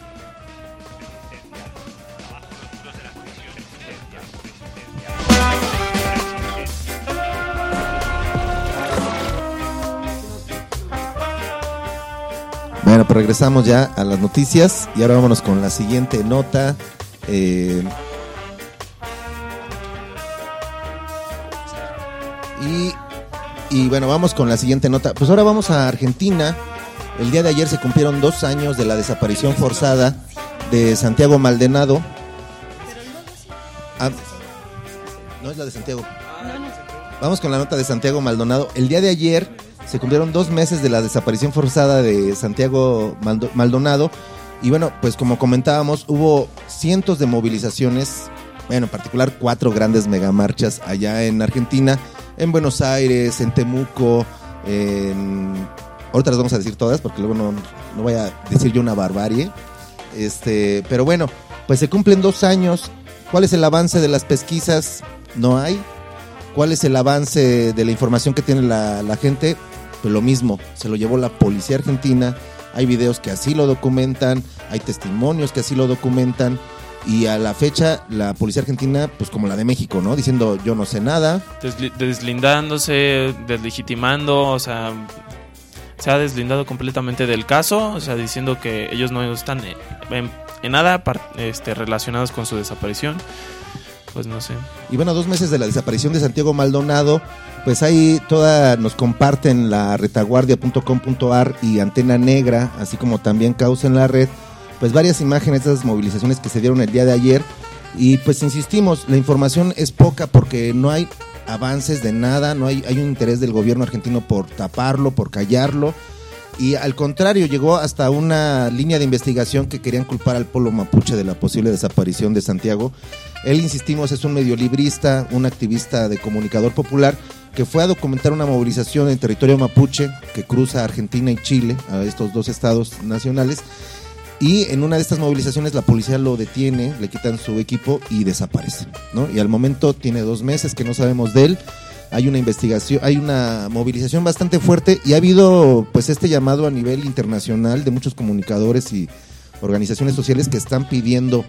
Bueno, pues regresamos ya a las noticias y ahora vámonos con la siguiente nota. Eh, y, y bueno, vamos con la siguiente nota. Pues ahora vamos a Argentina. El día de ayer se cumplieron dos años de la desaparición forzada de Santiago Maldonado. Ah, no es la de Santiago. Vamos con la nota de Santiago Maldonado. El día de ayer se cumplieron dos meses de la desaparición forzada de Santiago Maldonado. Y bueno, pues como comentábamos, hubo cientos de movilizaciones, bueno, en particular cuatro grandes megamarchas allá en Argentina, en Buenos Aires, en Temuco, en... ahorita las vamos a decir todas porque luego no, no voy a decir yo una barbarie. Este, pero bueno, pues se cumplen dos años. ¿Cuál es el avance de las pesquisas? No hay. ¿Cuál es el avance de la información que tiene la, la gente? Pues lo mismo, se lo llevó la policía argentina. Hay videos que así lo documentan, hay testimonios que así lo documentan, y a la fecha la policía argentina, pues como la de México, ¿no? Diciendo yo no sé nada. Desli- deslindándose, deslegitimando, o sea, se ha deslindado completamente del caso, o sea, diciendo que ellos no están en, en nada este, relacionados con su desaparición. Pues no sé. Y bueno, dos meses de la desaparición de Santiago Maldonado, pues ahí toda nos comparten la retaguardia punto com punto a r y Antena Negra, así como también Causa en la Red, pues varias imágenes de esas movilizaciones que se dieron el día de ayer. Y pues insistimos, la información es poca porque no hay avances de nada, no hay, hay un interés del gobierno argentino por taparlo, por callarlo. Y al contrario, llegó hasta una línea de investigación que querían culpar al pueblo mapuche de la posible desaparición de Santiago. Él, insistimos, es un mediolibrista, un activista de comunicador popular que fue a documentar una movilización en territorio mapuche que cruza Argentina y Chile, a estos dos estados nacionales. Y en una de estas movilizaciones la policía lo detiene, le quitan su equipo y desaparece, ¿no? Y al momento tiene dos meses que no sabemos de él. Hay una investigación, hay una movilización bastante fuerte y ha habido pues este llamado a nivel internacional de muchos comunicadores y organizaciones sociales que están pidiendo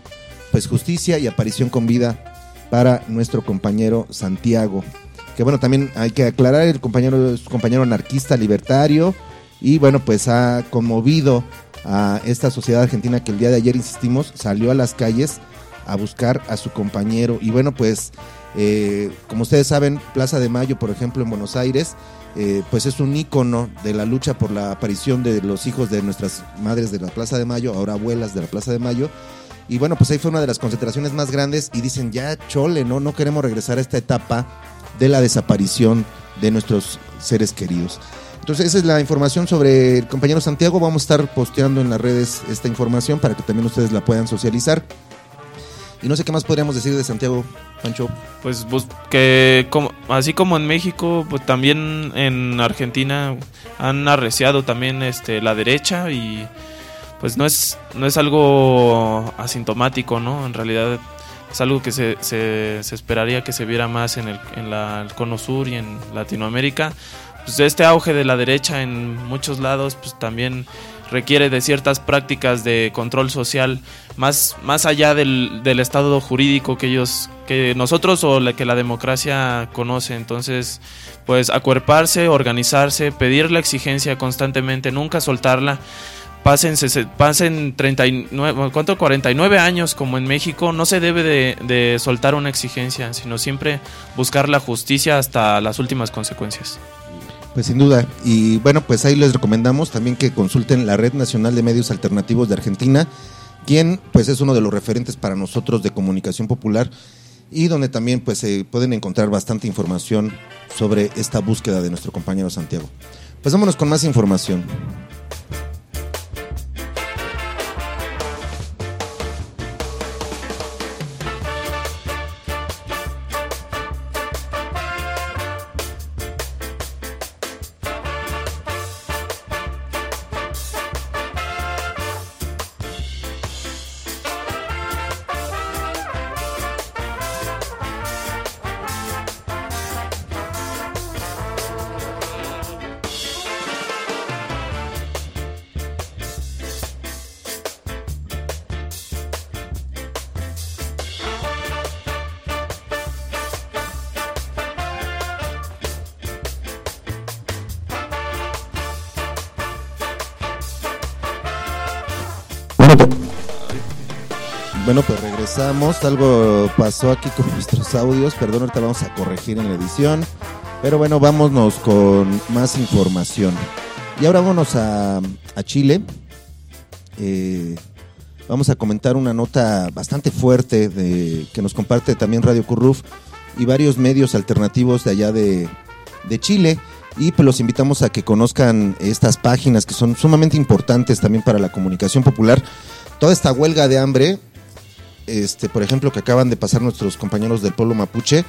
pues justicia y aparición con vida para nuestro compañero Santiago. Que bueno, también hay que aclarar, el compañero es un compañero anarquista libertario y bueno, pues ha conmovido a esta sociedad argentina que el día de ayer, insistimos, salió a las calles a buscar a su compañero. Y bueno, pues eh, como ustedes saben, Plaza de Mayo, por ejemplo, en Buenos Aires, eh, pues es un ícono de la lucha por la aparición de los hijos de nuestras madres de la Plaza de Mayo, ahora abuelas de la Plaza de Mayo. Y bueno, pues ahí fue una de las concentraciones más grandes y dicen, ya chole, no, no queremos regresar a esta etapa de la desaparición de nuestros seres queridos. Entonces esa es la información sobre el compañero Santiago. Vamos a estar posteando en las redes esta información para que también ustedes la puedan socializar. Y no sé qué más podríamos decir de Santiago, Pancho. Pues, pues que como, así como en México, pues también en Argentina han arreciado también este la derecha y pues no es no es algo asintomático, ¿no? En realidad es algo que se, se, se esperaría que se viera más en el, en la, el Cono Sur y en Latinoamérica. Pues este auge de la derecha en muchos lados pues también requiere de ciertas prácticas de control social más, más allá del, del estado jurídico que ellos, que nosotros o la, que la democracia conoce. Entonces, pues acuerparse, organizarse, pedir la exigencia constantemente, nunca soltarla. Pasen, pasen treinta y nueve, ¿cuánto? cuarenta y nueve años como en México, no se debe de, de soltar una exigencia, sino siempre buscar la justicia hasta las últimas consecuencias. Pues sin duda, y bueno, pues ahí les recomendamos también que consulten la Red Nacional de Medios Alternativos de Argentina, quien pues es uno de los referentes para nosotros de comunicación popular y donde también pues se eh, pueden encontrar bastante información sobre esta búsqueda de nuestro compañero Santiago. Pues vámonos con más información. Bueno, pues regresamos, algo pasó aquí con nuestros audios, perdón, ahorita vamos a corregir en la edición, pero bueno, vámonos con más información. Y ahora vámonos a, a Chile, eh, vamos a comentar una nota bastante fuerte de, que nos comparte también Radio Curruf y varios medios alternativos de allá de, de Chile, y pues los invitamos a que conozcan estas páginas que son sumamente importantes también para la comunicación popular. Toda esta huelga de hambre, este, por ejemplo, que acaban de pasar nuestros compañeros del pueblo mapuche,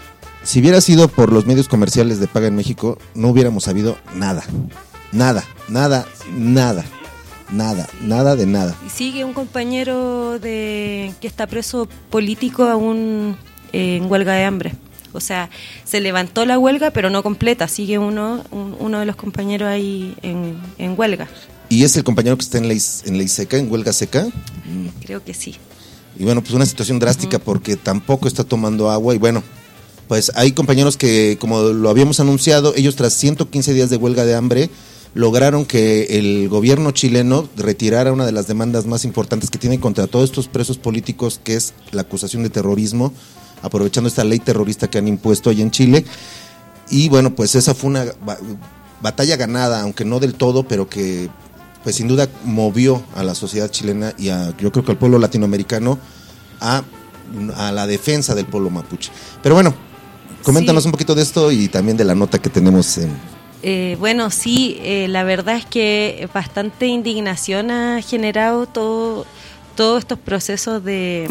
si hubiera sido por los medios comerciales de paga en México, no hubiéramos sabido nada, nada, nada, nada, nada, nada de nada. Y sigue un compañero de que está preso político aún eh, en huelga de hambre. O sea, se levantó la huelga, pero no completa. Sigue uno un, uno de los compañeros ahí en, en huelga. ¿Y es el compañero que está en ley, en ley seca, en huelga seca? Creo que sí. Y bueno, pues una situación drástica porque tampoco está tomando agua y bueno, pues hay compañeros que, como lo habíamos anunciado, ellos tras ciento quince días de huelga de hambre lograron que el gobierno chileno retirara una de las demandas más importantes que tiene contra todos estos presos políticos, que es la acusación de terrorismo, aprovechando esta ley terrorista que han impuesto allá en Chile. Y bueno, pues esa fue una ba- batalla ganada, aunque no del todo, pero que pues sin duda movió a la sociedad chilena y a, yo creo que al pueblo latinoamericano a, a la defensa del pueblo mapuche. Pero bueno, coméntanos sí. un poquito de esto y también de la nota que tenemos en... Eh, bueno, sí, eh, la verdad es que bastante indignación ha generado todo, todos estos procesos de,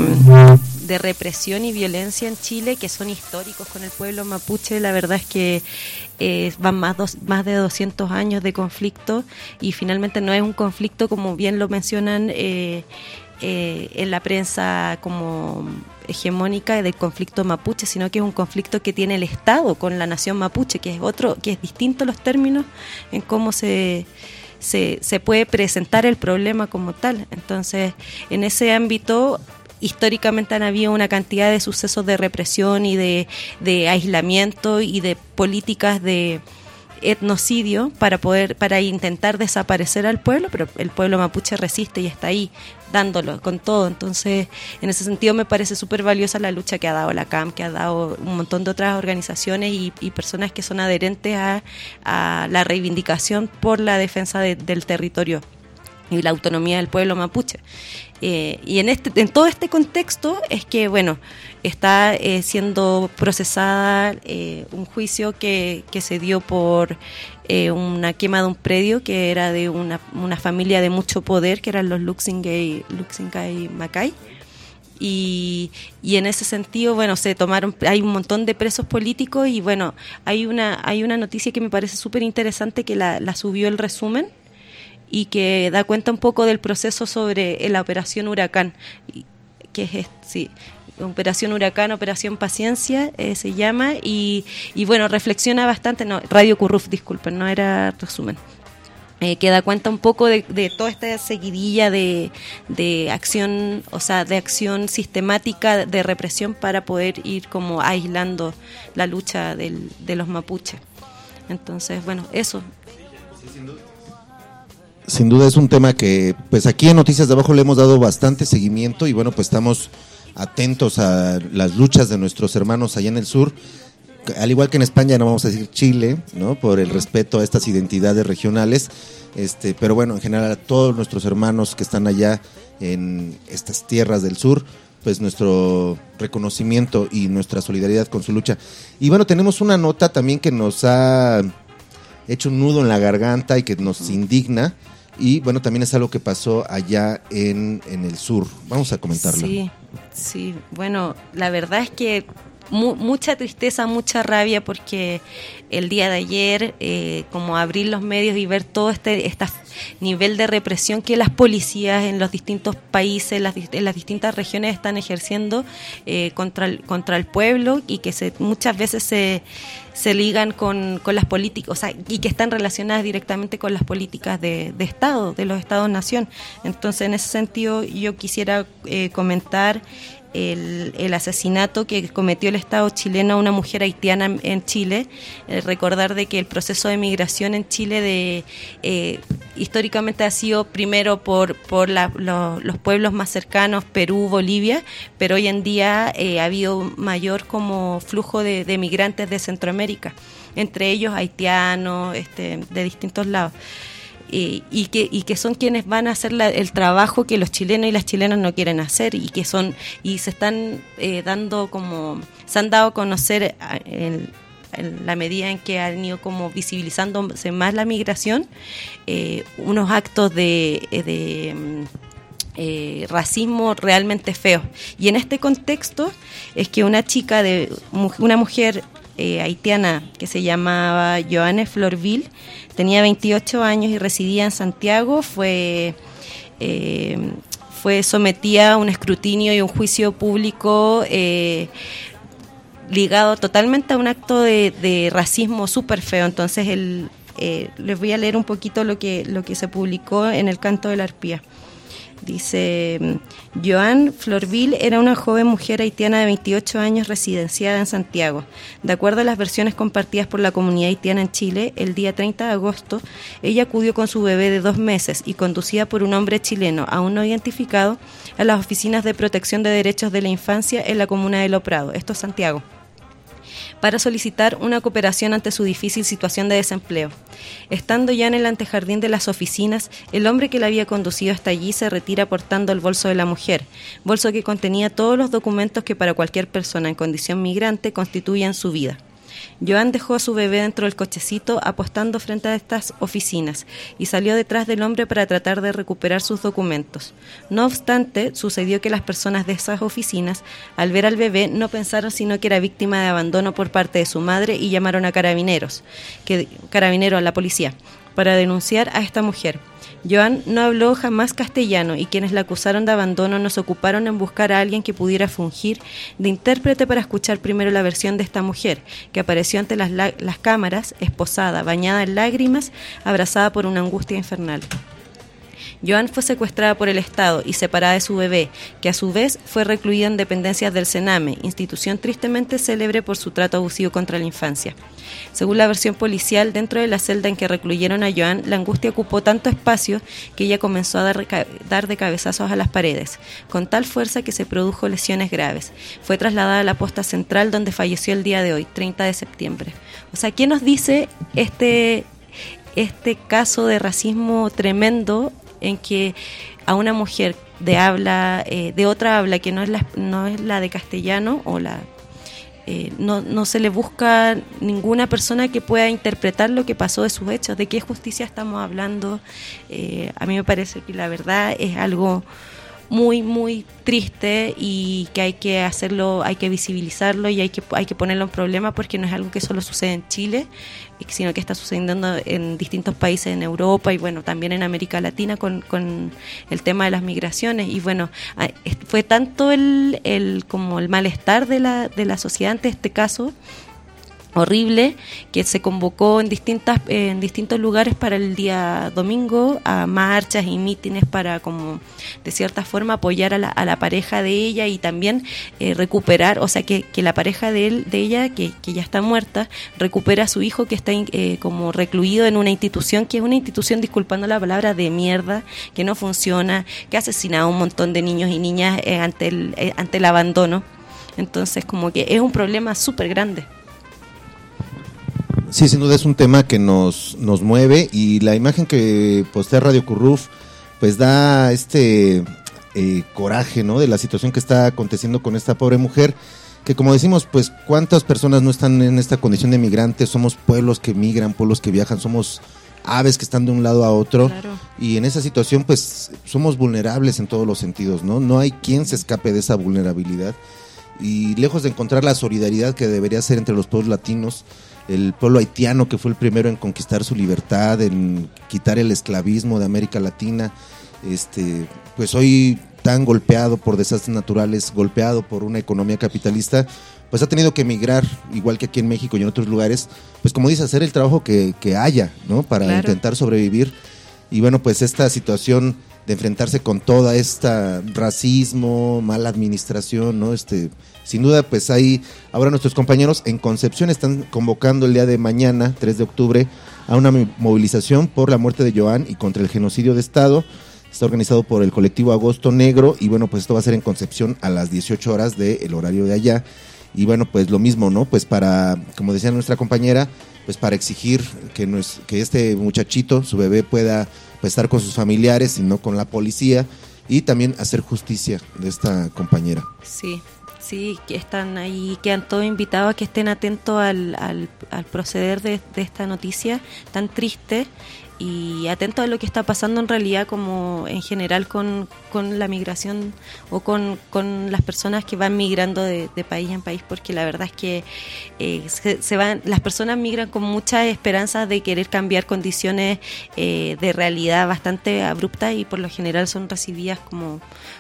de represión y violencia en Chile, que son históricos con el pueblo mapuche. La verdad es que eh, van más, dos, más de doscientos años de conflicto y finalmente no es un conflicto, como bien lo mencionan eh, eh, en la prensa como hegemónica del conflicto mapuche, sino que es un conflicto que tiene el Estado con la nación mapuche, que es otro, que es distinto los términos en cómo se Se, se puede presentar el problema como tal. Entonces, en ese ámbito, históricamente han habido una cantidad de sucesos de represión y de, de aislamiento y de políticas de etnocidio para poder para intentar desaparecer al pueblo, pero el pueblo mapuche resiste y está ahí dándolo con todo. Entonces, en ese sentido me parece súper valiosa la lucha que ha dado la C A M, que ha dado un montón de otras organizaciones y, y personas que son adherentes a, a la reivindicación por la defensa de, del territorio y la autonomía del pueblo mapuche. Eh, y en este en todo este contexto es que, bueno, está eh, siendo procesada eh, un juicio que, que se dio por eh, una quema de un predio que era de una, una familia de mucho poder, que eran los Luxingay, Luxingay Macay. Y, y en ese sentido, bueno, se tomaron, hay un montón de presos políticos y, bueno, hay una, hay una noticia que me parece súper interesante que la, la subió El Resumen, y que da cuenta un poco del proceso sobre la Operación Huracán, que es, sí, Operación Huracán, Operación Paciencia, eh, se llama, y, y bueno, reflexiona bastante, no, Radio Curruf, disculpen, no era Resumen, eh, que da cuenta un poco de, de toda esta seguidilla de, de acción, o sea, de acción sistemática de represión para poder ir como aislando la lucha del, de los mapuches. Entonces, bueno, eso. Sin duda es un tema que pues aquí en Noticias de Abajo le hemos dado bastante seguimiento y bueno, pues estamos atentos a las luchas de nuestros hermanos allá en el sur, al igual que en España, no vamos a decir Chile, ¿no? Por el respeto a estas identidades regionales, este, pero bueno, en general a todos nuestros hermanos que están allá en estas tierras del sur, pues nuestro reconocimiento y nuestra solidaridad con su lucha. Y bueno, tenemos una nota también que nos ha hecho un nudo en la garganta y que nos indigna. Y bueno, también es algo que pasó allá en, en el sur. Vamos a comentarlo. Sí, sí. Bueno, la verdad es que mu- mucha tristeza, mucha rabia, porque el día de ayer, eh, como abrir los medios y ver todo este, este nivel de represión que las policías en los distintos países, las, en las distintas regiones están ejerciendo eh, contra, el, contra el pueblo, y que se, muchas veces se... se ligan con, con las políticas, o sea, y que están relacionadas directamente con las políticas de, de Estado, de los Estados-nación. Entonces, en ese sentido, yo quisiera eh, comentar el, el asesinato que cometió el Estado chileno a una mujer haitiana en, en Chile. Eh, recordar de que el proceso de migración en Chile de eh, históricamente ha sido primero por, por la, lo, los pueblos más cercanos, Perú, Bolivia, pero hoy en día eh, ha habido mayor como flujo de, de migrantes de Centroamérica, entre ellos haitianos, este, de distintos lados. Y, y que y que son quienes van a hacer la, el trabajo que los chilenos y las chilenas no quieren hacer, y que son y se están eh, dando como se han dado a conocer en, en la medida en que han ido como visibilizándose más la migración, eh, unos actos de, de eh, racismo realmente feos. Y en este contexto es que una chica de una mujer Eh, haitiana que se llamaba Joanne Florville, tenía veintiocho años y residía en Santiago, fue eh, fue sometida a un escrutinio y un juicio público eh, ligado totalmente a un acto de, de racismo súper feo. Entonces el, eh, les voy a leer un poquito lo que, lo que se publicó en el Canto de la Arpía. Dice: Joanne Florville era una joven mujer haitiana de veintiocho años residenciada en Santiago. De acuerdo a las versiones compartidas por la comunidad haitiana en Chile, el día treinta de agosto, ella acudió con su bebé de dos meses y conducida por un hombre chileno aún no identificado a las oficinas de protección de derechos de la infancia en la comuna de Lo Prado, esto es Santiago, para solicitar una cooperación ante su difícil situación de desempleo. Estando ya en el antejardín de las oficinas, el hombre que la había conducido hasta allí se retira portando el bolso de la mujer, bolso que contenía todos los documentos que para cualquier persona en condición migrante constituyen su vida. Joan dejó a su bebé dentro del cochecito apostando frente a estas oficinas y salió detrás del hombre para tratar de recuperar sus documentos. No obstante, sucedió que las personas de esas oficinas, al ver al bebé, no pensaron sino que era víctima de abandono por parte de su madre y llamaron a carabineros, que, carabineros a la policía, para denunciar a esta mujer. Joan no habló jamás castellano y quienes la acusaron de abandono nos ocuparon en buscar a alguien que pudiera fungir de intérprete para escuchar primero la versión de esta mujer, que apareció ante las, la- las cámaras, esposada, bañada en lágrimas, abrazada por una angustia infernal. Joan fue secuestrada por el Estado y separada de su bebé, que a su vez fue recluida en dependencias del Sename, institución tristemente célebre por su trato abusivo contra la infancia. Según la versión policial, dentro de la celda en que recluyeron a Joan, la angustia ocupó tanto espacio que ella comenzó a dar, dar de cabezazos a las paredes, con tal fuerza que se produjo lesiones graves. Fue trasladada a la posta central, donde falleció el día de hoy, treinta de septiembre. O sea, ¿qué nos dice este, este caso de racismo tremendo en que a una mujer de habla, eh, de otra habla que no es la, no es la de castellano o la eh, no, no se le busca ninguna persona que pueda interpretar lo que pasó de sus hechos, de qué justicia estamos hablando? Eh, a mí me parece que la verdad es algo muy muy triste y que hay que hacerlo, hay que visibilizarlo y hay que hay que ponerlo en problema, porque no es algo que solo sucede en Chile, sino que está sucediendo en distintos países en Europa y bueno, también en América Latina con, con el tema de las migraciones. Y bueno, fue tanto el, el como el malestar de la de la sociedad ante este caso horrible, que se convocó en distintas en distintos lugares para el día domingo a marchas y mítines para, como de cierta forma, apoyar a la, a la pareja de ella y también eh, recuperar, o sea, que, que la pareja de él de ella, que, que ya está muerta, recupera a su hijo, que está eh, como recluido en una institución, que es una institución, disculpando la palabra, de mierda, que no funciona, que ha asesinado a un montón de niños y niñas eh, ante el eh, ante el abandono. Entonces, como que es un problema súper grande. Sí, sin duda es un tema que nos, nos mueve, y la imagen que postea Radio Curruf pues da este eh, coraje, ¿no?, de la situación que está aconteciendo con esta pobre mujer, que, como decimos, pues cuántas personas no están en esta condición de migrantes. Somos pueblos que migran, pueblos que viajan, somos aves que están de un lado a otro, claro. Y en esa situación pues somos vulnerables en todos los sentidos, ¿no? No hay quien se escape de esa vulnerabilidad, y lejos de encontrar la solidaridad que debería ser entre los pueblos latinos, el pueblo haitiano, que fue el primero en conquistar su libertad, en quitar el esclavismo de América Latina, este, pues hoy tan golpeado por desastres naturales, golpeado por una economía capitalista, pues ha tenido que emigrar, igual que aquí en México y en otros lugares, pues como dice, hacer el trabajo que, que haya, ¿no?, para claro. intentar sobrevivir. Y bueno, pues esta situación de enfrentarse con toda esta racismo, mala administración, ¿no? Este, sin duda, pues ahí ahora nuestros compañeros en Concepción están convocando el día de mañana, tres de octubre, a una movilización por la muerte de Joan y contra el genocidio de Estado. Está organizado por el colectivo Agosto Negro, y bueno, pues esto va a ser en Concepción a las dieciocho horas del horario de allá. Y bueno, pues lo mismo, ¿no? Pues para, como decía nuestra compañera, pues para exigir que, no es, que este muchachito, su bebé, pueda pues estar con sus familiares y no con la policía, y también hacer justicia de esta compañera. Sí, sí, que están ahí, quedan todos invitados a que estén atentos al, al, al proceder de, de esta noticia tan triste, y atentos a lo que está pasando en realidad, como en general con, con la migración o con, con las personas que van migrando de, de país en país, porque la verdad es que eh, se, se van, las personas migran con muchas esperanzas de querer cambiar condiciones eh, de realidad bastante abruptas, y por lo general son recibidas como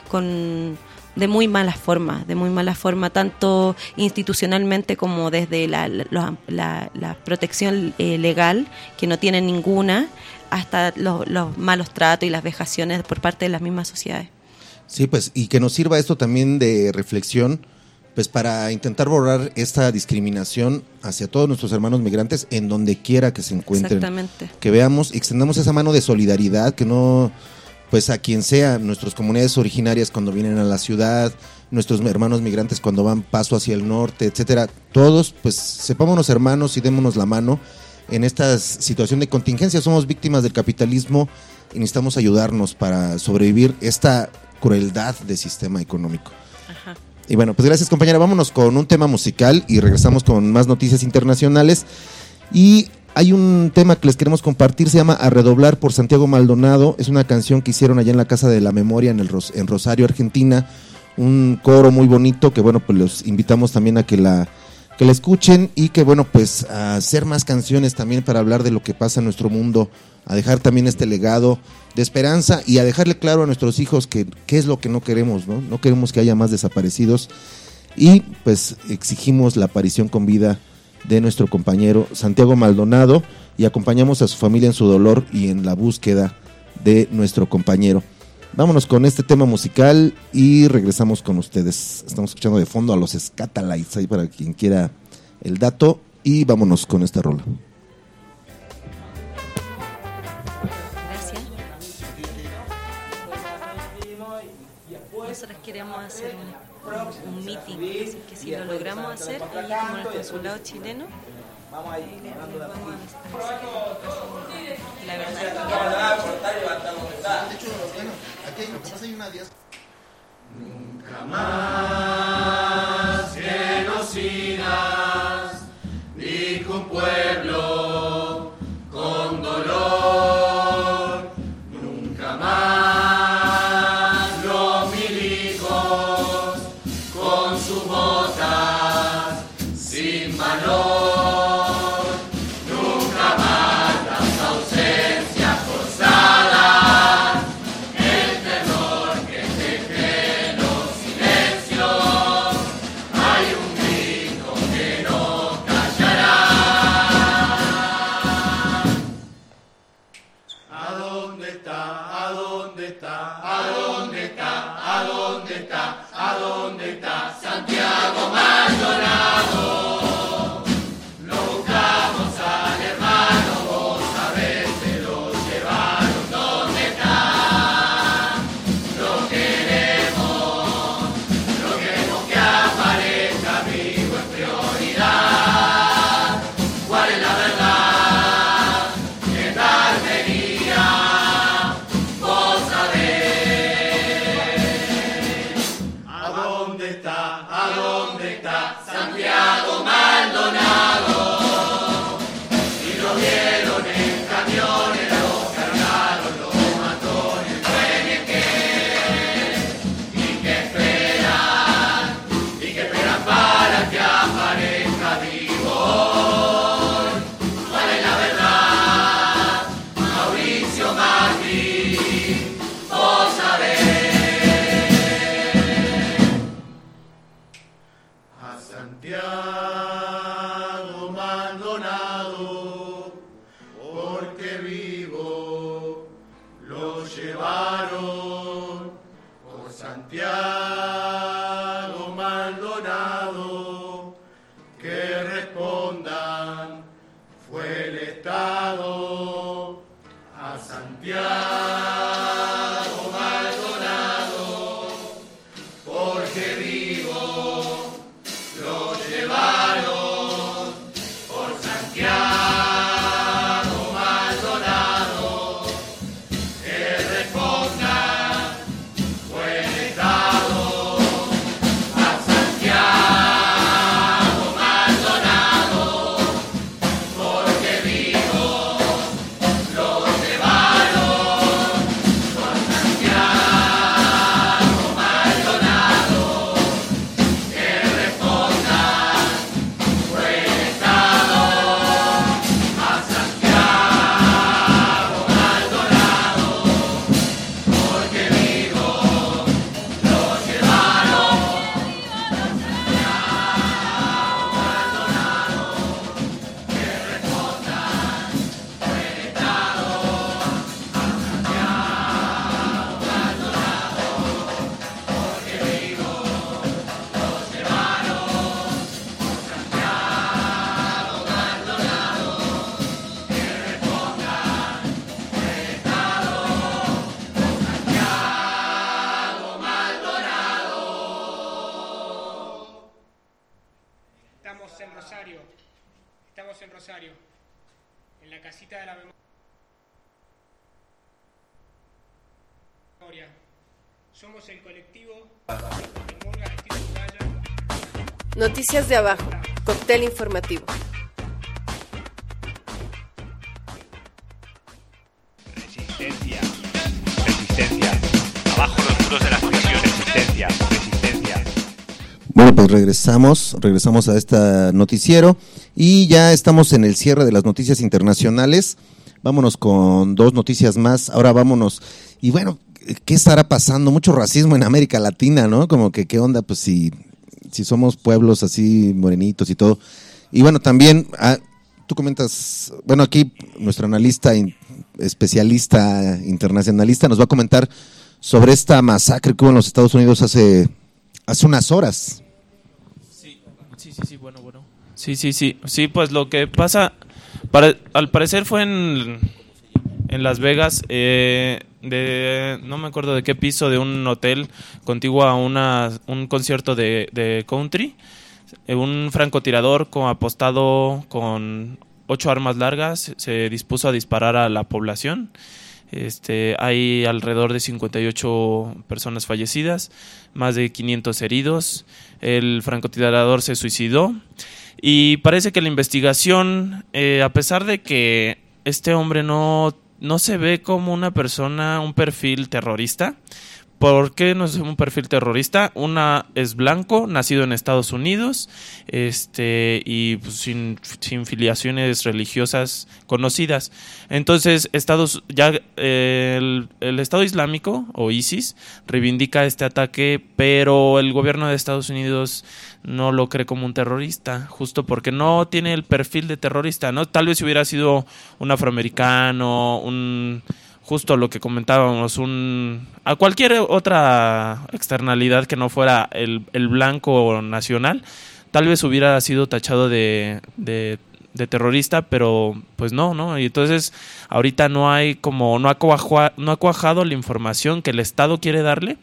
con de muy mala forma, de muy mala forma, tanto institucionalmente como desde la, la, la, la protección eh, legal, que no tienen ninguna, hasta los, los malos tratos y las vejaciones por parte de las mismas sociedades. Sí, pues, y que nos sirva esto también de reflexión, pues para intentar borrar esta discriminación hacia todos nuestros hermanos migrantes en donde quiera que se encuentren. Exactamente. Que veamos y extendamos esa mano de solidaridad, que no, pues a quien sea, nuestras comunidades originarias cuando vienen a la ciudad, nuestros hermanos migrantes cuando van paso hacia el norte, etcétera, todos, pues sepámonos hermanos y démonos la mano en esta situación de contingencia. Somos víctimas del capitalismo y necesitamos ayudarnos para sobrevivir esta crueldad de sistema económico. Ajá. Y bueno, pues gracias, compañera. Vámonos con un tema musical y regresamos con más noticias internacionales. Y hay un tema que les queremos compartir, se llama A Redoblar, por Santiago Maldonado. Es una canción que hicieron allá en la Casa de la Memoria en, el Ros- en Rosario, Argentina. Un coro muy bonito que, bueno, pues los invitamos también a que la, que la escuchen, y que, bueno, pues a hacer más canciones también para hablar de lo que pasa en nuestro mundo, a dejar también este legado de esperanza y a dejarle claro a nuestros hijos que qué es lo que no queremos, ¿no? No queremos que haya más desaparecidos, y pues exigimos la aparición con vida de nuestro compañero Santiago Maldonado, y acompañamos a su familia en su dolor y en la búsqueda de nuestro compañero. Vámonos con este tema musical y regresamos con ustedes. Estamos escuchando de fondo a los Scatalites, ahí para quien quiera el dato, y vámonos con esta rola. Gracias. Nosotros queremos hacer un, un meeting, así que si lo logramos hacer, ahí como en el consulado chileno, vamos a ir, vamos a la verdad es que nunca más genocidas, dijo un pueblo con dolor, nunca más los milicos con sus botas sin valor. ¿A dónde está Santiago Maldonado? Lo buscamos al hermano, vos sabés, se lo llevaron. ¿Dónde está? Lo queremos, lo queremos que aparezca vivo en prioridad. ¿Cuál es la verdad? ¿Qué tal venía? Vos sabés. ¿A dónde está Santiago Maldonado? Y lo vieron en camiones, lo cargaron los matones. ¿Pueden qué? ¿Y qué esperan? ¿Y qué esperan para que aparezca vivo? ¿Cuál es la verdad? Mauricio Macri, vos sabés. Santiago Maldonado, porque vivo lo llevaron. Por Santiago Maldonado, que respondan, fue el Estado. A Santiago Maldonado, porque vivo lo llevaron. Por Santiago Maldonado, que responda, fue el Estado. A Santiago Maldonado, porque vivo lo llevaron. Por Santiago Maldonado, que responda, fue el Estado. A Santiago Maldonado, porque vivo lo llevaron. Santiago Maldonado, que responda, fue el Estado. A Santiago Maldonado, porque vivo lo llevaron. Santiago Maldonado, que responda, fue el Estado. Santiago Maldonado. Estamos en Rosario, estamos en Rosario, en la casita de la memoria. Somos el colectivo Murga Estilo Uruguaya. Noticias de abajo, cóctel informativo. Resistencia, resistencia. Abajo los muros de las prisiones. Resistencia, resistencia. Bueno, pues regresamos, regresamos a este noticiero y ya estamos en el cierre de las noticias internacionales. Vámonos con dos noticias más. Ahora vámonos. Y bueno, ¿qué estará pasando? Mucho racismo en América Latina, ¿no? Como que qué onda, pues si, si somos pueblos así morenitos y todo. Y bueno, también ah, tú comentas, bueno, aquí nuestro analista in, especialista internacionalista, nos va a comentar sobre esta masacre que hubo en los Estados Unidos hace, hace unas horas. Sí, sí, sí, sí, bueno, bueno. Sí, sí, sí, sí, pues lo que pasa, para, al parecer fue en, en Las Vegas, eh, de no me acuerdo de qué piso de un hotel contiguo a una, un concierto de, de country, eh, un francotirador con, apostado con ocho armas largas se dispuso a disparar a la población. Este, hay alrededor de cincuenta y ocho personas fallecidas, más de quinientos heridos. El francotirador se suicidó y parece que la investigación, eh, a pesar de que este hombre no, no se ve como una persona, un perfil terrorista. ¿Por qué no es un perfil terrorista? Una es blanco, nacido en Estados Unidos, este y pues, sin, sin filiaciones religiosas conocidas. Entonces, Estados ya eh, el, el Estado Islámico o ISIS reivindica este ataque, pero el gobierno de Estados Unidos no lo cree como un terrorista, justo porque no tiene el perfil de terrorista, ¿no? Tal vez si hubiera sido un afroamericano, un justo lo que comentábamos, un a cualquier otra externalidad que no fuera el, el blanco nacional, tal vez hubiera sido tachado de, de, de terrorista, pero pues no, ¿no? Y entonces ahorita no hay como, no ha, cuajua, no ha cuajado la información que el Estado quiere darle,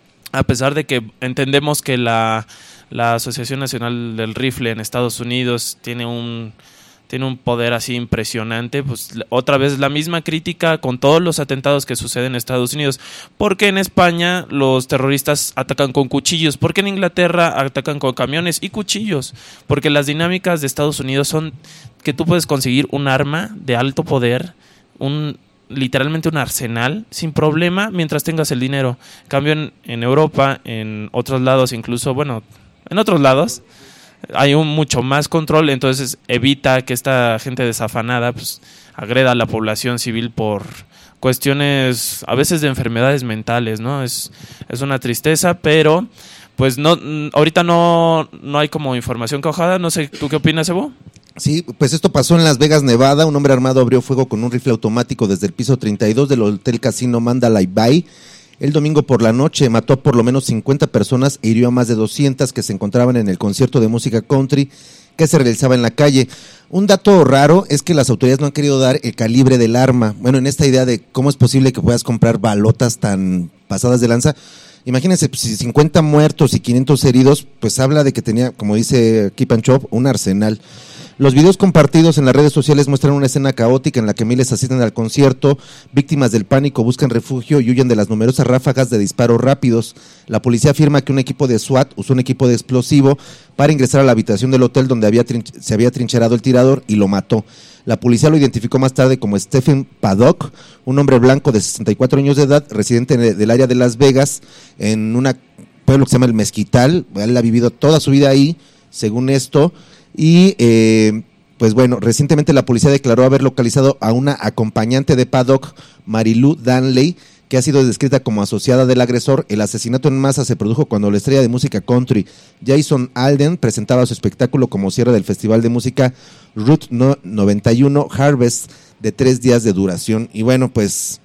a pesar de que entendemos que la, la Asociación Nacional del Rifle en Estados Unidos tiene un tiene un poder así impresionante. Pues otra vez la misma crítica con todos los atentados que suceden en Estados Unidos. Porque en España los terroristas atacan con cuchillos, porque en Inglaterra atacan con camiones y cuchillos, porque las dinámicas de Estados Unidos son que tú puedes conseguir un arma de alto poder, un literalmente un arsenal sin problema mientras tengas el dinero. En cambio en, en Europa, en otros lados, incluso, bueno, en otros lados hay un mucho más control, entonces evita que esta gente desafanada pues agreda a la población civil por cuestiones a veces de enfermedades mentales, ¿no? Es, es una tristeza, pero pues no, ahorita no, no hay como información cuajada. No sé, ¿tú qué opinas, Evo? Sí, pues esto pasó en Las Vegas, Nevada. Un hombre armado abrió fuego con un rifle automático desde el piso treinta y dos del Hotel Casino Mandalay Bay el domingo por la noche. Mató a por lo menos cincuenta personas e hirió a más de doscientas que se encontraban en el concierto de música country que se realizaba en la calle. Un dato raro es que las autoridades no han querido dar el calibre del arma. Bueno, en esta idea de cómo es posible que puedas comprar balotas tan pasadas de lanza, imagínense, si cincuenta muertos y quinientos heridos, pues habla de que tenía, como dice Keep and Chop, un arsenal. Los videos compartidos en las redes sociales muestran una escena caótica en la que miles asisten al concierto, víctimas del pánico buscan refugio y huyen de las numerosas ráfagas de disparos rápidos. La policía afirma que un equipo de SWAT usó un equipo de explosivo para ingresar a la habitación del hotel donde había trinch- se había trincherado el tirador y lo mató. La policía lo identificó más tarde como Stephen Paddock, un hombre blanco de sesenta y cuatro años de edad, residente del área de Las Vegas, en un pueblo que se llama El Mezquital. Él ha vivido toda su vida ahí, según esto. Y eh, pues bueno, recientemente la policía declaró haber localizado a una acompañante de Paddock, Marilou Danley, que ha sido descrita como asociada del agresor. El asesinato en masa se produjo cuando la estrella de música country Jason Alden presentaba su espectáculo como cierre del festival de música Route noventa y uno Harvest, de tres días de duración. Y bueno, pues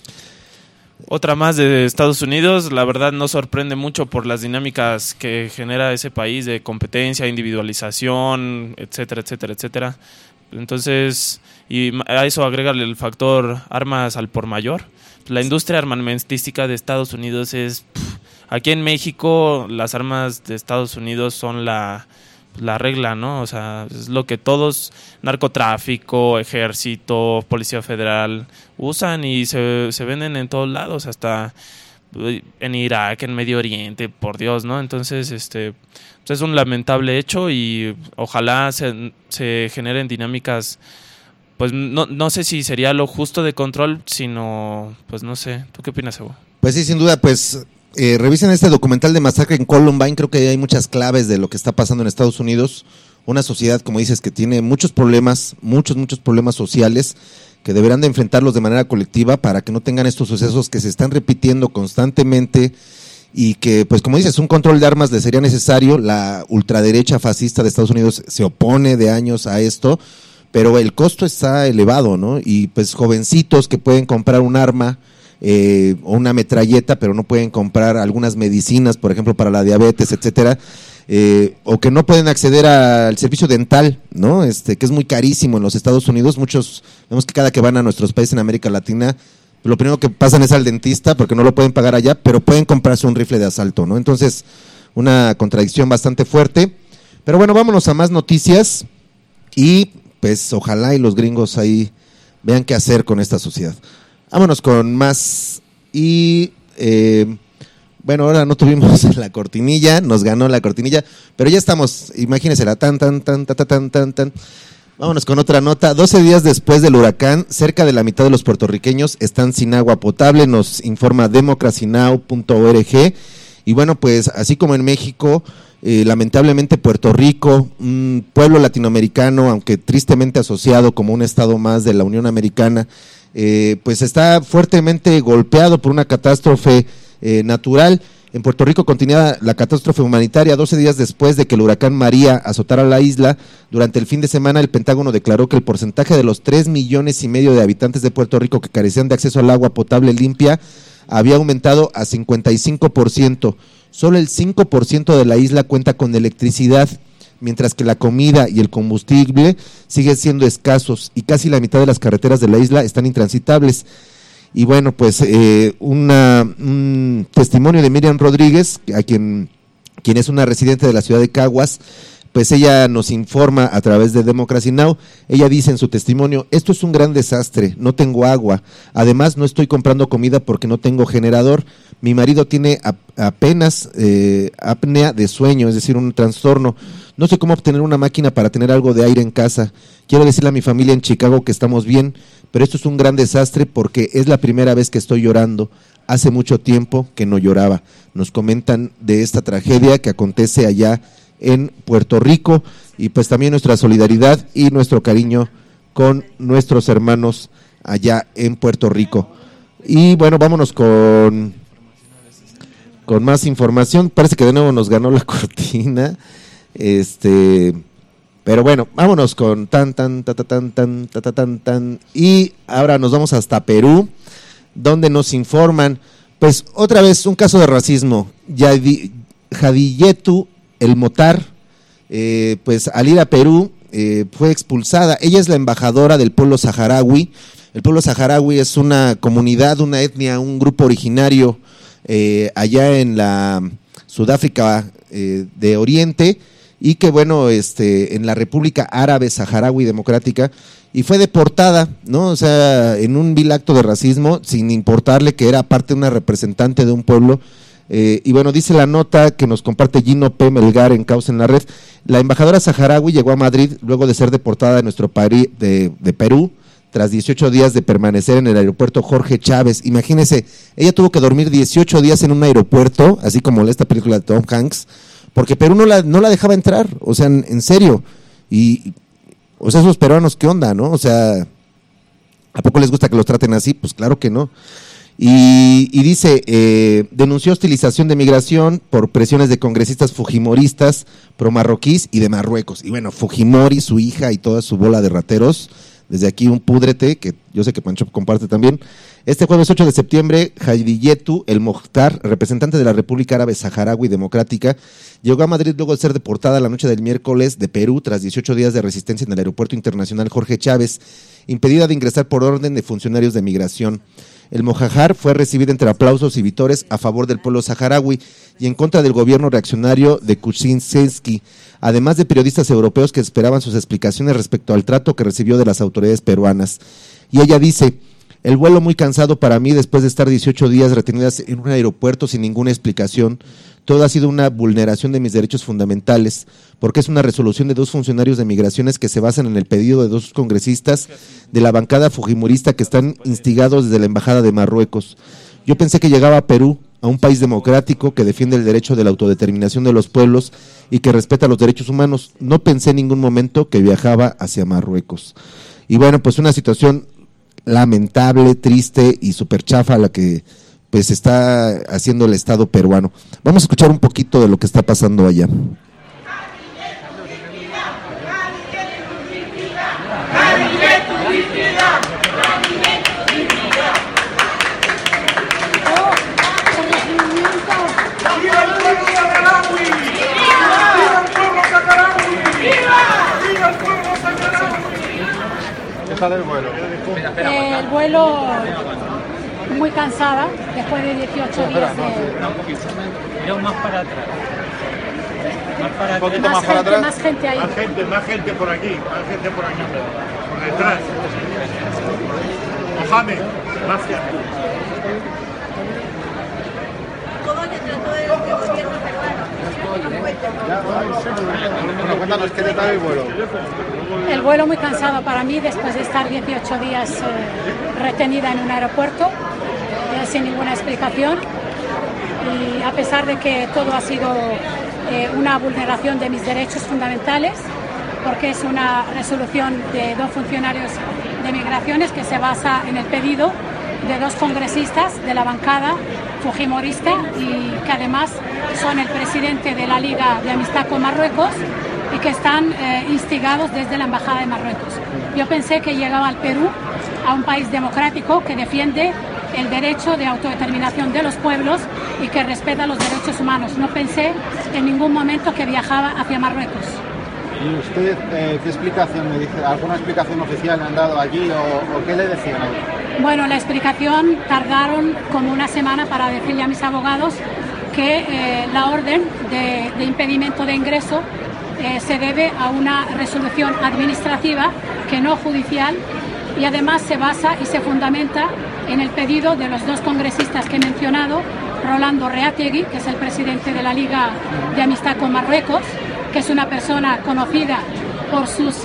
otra más de Estados Unidos. La verdad no sorprende mucho por las dinámicas que genera ese país de competencia, individualización, etcétera, etcétera, etcétera. Entonces, y a eso agrégale el factor armas al por mayor. La industria armamentística de Estados Unidos es... Pff, aquí en México las armas de Estados Unidos son la... la regla, ¿no? O sea, es lo que todos, narcotráfico, ejército, policía federal, usan y se, se venden en todos lados, hasta en Irak, en Medio Oriente, por Dios, ¿no? Entonces, este, pues es un lamentable hecho y ojalá se, se generen dinámicas, pues no, no sé si sería lo justo de control, sino, pues no sé, ¿tú qué opinas, Evo? Pues sí, sin duda, pues... Eh, revisen este documental de masacre en Columbine. Creo que hay muchas claves de lo que está pasando en Estados Unidos. Una sociedad, como dices, que tiene muchos problemas, muchos, muchos problemas sociales que deberán de enfrentarlos de manera colectiva para que no tengan estos sucesos que se están repitiendo constantemente y que, pues como dices, un control de armas le sería necesario. La ultraderecha fascista de Estados Unidos se opone de años a esto, pero el costo está elevado, ¿no? Y pues jovencitos que pueden comprar un arma eh, o una metralleta, pero no pueden comprar algunas medicinas, por ejemplo, para la diabetes, etcétera, eh, o que no pueden acceder a, al servicio dental, ¿no? Este, que es muy carísimo en los Estados Unidos. Muchos, vemos que cada que van a nuestros países en América Latina, lo primero que pasan es al dentista porque no lo pueden pagar allá, pero pueden comprarse un rifle de asalto, ¿no? Entonces, una contradicción bastante fuerte. Pero bueno, vámonos a más noticias y pues ojalá y los gringos ahí vean qué hacer con esta sociedad. Vámonos con más y eh, bueno, ahora no tuvimos la cortinilla, nos ganó la cortinilla, pero ya estamos, imagínense la tan tan tan tan tan tan tan. Vámonos con otra nota. doce días después del huracán, cerca de la mitad de los puertorriqueños están sin agua potable, nos informa democracy now punto org. Y bueno, pues así como en México, eh, lamentablemente Puerto Rico, un pueblo latinoamericano, aunque tristemente asociado como un estado más de la Unión Americana, eh, pues está fuertemente golpeado por una catástrofe eh, natural. En Puerto Rico continúa la catástrofe humanitaria. doce días después de que el huracán María azotara la isla, durante el fin de semana el Pentágono declaró que el porcentaje de los tres millones y medio de habitantes de Puerto Rico que carecían de acceso al agua potable limpia había aumentado a cincuenta y cinco por ciento. Solo el cinco por ciento de la isla cuenta con electricidad, mientras que la comida y el combustible siguen siendo escasos y casi la mitad de las carreteras de la isla están intransitables. Y bueno, pues eh, una, un testimonio de Miriam Rodríguez, a quien, quien es una residente de la ciudad de Caguas, pues ella nos informa a través de Democracy Now. Ella dice en su testimonio: esto es un gran desastre, no tengo agua, además no estoy comprando comida porque no tengo generador, mi marido tiene a, apenas eh, apnea de sueño, es decir, un trastorno, no sé cómo obtener una máquina para tener algo de aire en casa, quiero decirle a mi familia en Chicago que estamos bien, pero esto es un gran desastre porque es la primera vez que estoy llorando, hace mucho tiempo que no lloraba. Nos comentan de esta tragedia que acontece allá en Puerto Rico, y pues también nuestra solidaridad y nuestro cariño con nuestros hermanos allá en Puerto Rico. Y bueno, vámonos con con más información. Parece que de nuevo nos ganó la cortina, este, pero bueno, vámonos con tan tan tan tan tan tan tan tan y ahora nos vamos hasta Perú, donde nos informan, pues otra vez un caso de racismo. Jadiyetu El Motar, eh, pues al ir a Perú eh, fue expulsada. Ella es la embajadora del pueblo saharaui. El pueblo saharaui es una comunidad, una etnia, un grupo originario eh, allá en la Sudáfrica eh, de Oriente, y que bueno, este, en la República Árabe Saharaui Democrática, y fue deportada, ¿no? O sea, en un vil acto de racismo, sin importarle que era parte de una representante de un pueblo. Eh, y bueno, dice la nota que nos comparte Gino P. Melgar en Causa en la Red: la embajadora saharaui llegó a Madrid luego de ser deportada de nuestro país, de, de Perú, tras dieciocho días de permanecer en el aeropuerto Jorge Chávez. Imagínense, ella tuvo que dormir dieciocho días en un aeropuerto, así como en esta película de Tom Hanks, porque Perú no la, no la dejaba entrar, o sea, en, en serio. Y, o sea, esos peruanos, ¿qué onda, no? O sea, ¿a poco les gusta que los traten así? Pues claro que no. Y, y dice, eh, denunció hostilización de migración por presiones de congresistas fujimoristas, pro-marroquíes y de Marruecos. Y bueno, Fujimori, su hija y toda su bola de rateros, desde aquí un púdrete, que yo sé que Pancho comparte también. Este jueves ocho de septiembre, Jadiyetu El Mokhtar, representante de la República Árabe Saharaui Democrática, llegó a Madrid luego de ser deportada la noche del miércoles de Perú tras dieciocho días de resistencia en el Aeropuerto Internacional Jorge Chávez, impedida de ingresar por orden de funcionarios de migración. El Mojájar fue recibido entre aplausos y vítores a favor del pueblo saharaui y en contra del gobierno reaccionario de Kuczynski, además de periodistas europeos que esperaban sus explicaciones respecto al trato que recibió de las autoridades peruanas. Y ella dice: el vuelo muy cansado para mí después de estar dieciocho días retenidas en un aeropuerto sin ninguna explicación. Todo ha sido una vulneración de mis derechos fundamentales, porque es una resolución de dos funcionarios de migraciones que se basan en el pedido de dos congresistas de la bancada fujimorista que están instigados desde la Embajada de Marruecos. Yo pensé que llegaba a Perú, a un país democrático que defiende el derecho de la autodeterminación de los pueblos y que respeta los derechos humanos. No pensé en ningún momento que viajaba hacia Marruecos. Y bueno, pues una situación lamentable, triste y súper chafa la que pues está haciendo el Estado peruano. Vamos a escuchar un poquito de lo que está pasando allá. ¡Jadiyetu está del vuelo? Eh, el vuelo muy cansada, después de dieciocho días de... Mira más para atrás. Más para Un poquito más, más para gente, atrás. más gente ahí. Más gente, más gente por aquí, más gente por aquí, por detrás. Mohamed, más gente. Todo lo que trató del gobierno Bueno, cuéntanos qué tal el vuelo. El vuelo muy cansado para mí después de estar dieciocho días eh, retenida en un aeropuerto eh, sin ninguna explicación, y a pesar de que todo ha sido eh, una vulneración de mis derechos fundamentales, porque es una resolución de dos funcionarios de migraciones que se basa en el pedido de dos congresistas de la bancada fujimorista y que además son el presidente de la Liga de Amistad con Marruecos y que están eh, instigados desde la Embajada de Marruecos. Yo pensé que llegaba al Perú, a un país democrático que defiende el derecho de autodeterminación de los pueblos y que respeta los derechos humanos. No pensé en ningún momento que viajaba hacia Marruecos. ¿Y usted eh, qué explicación me dice? ¿Alguna explicación oficial le han dado allí o, o qué le decían ahí? Bueno, la explicación tardaron como una semana para decirle a mis abogados que eh, la orden de, de impedimento de ingreso eh, se debe a una resolución administrativa que no judicial, y además se basa y se fundamenta en el pedido de los dos congresistas que he mencionado, Rolando Reategui, que es el presidente de la Liga de Amistad con Marruecos, que es una persona conocida por sus eh,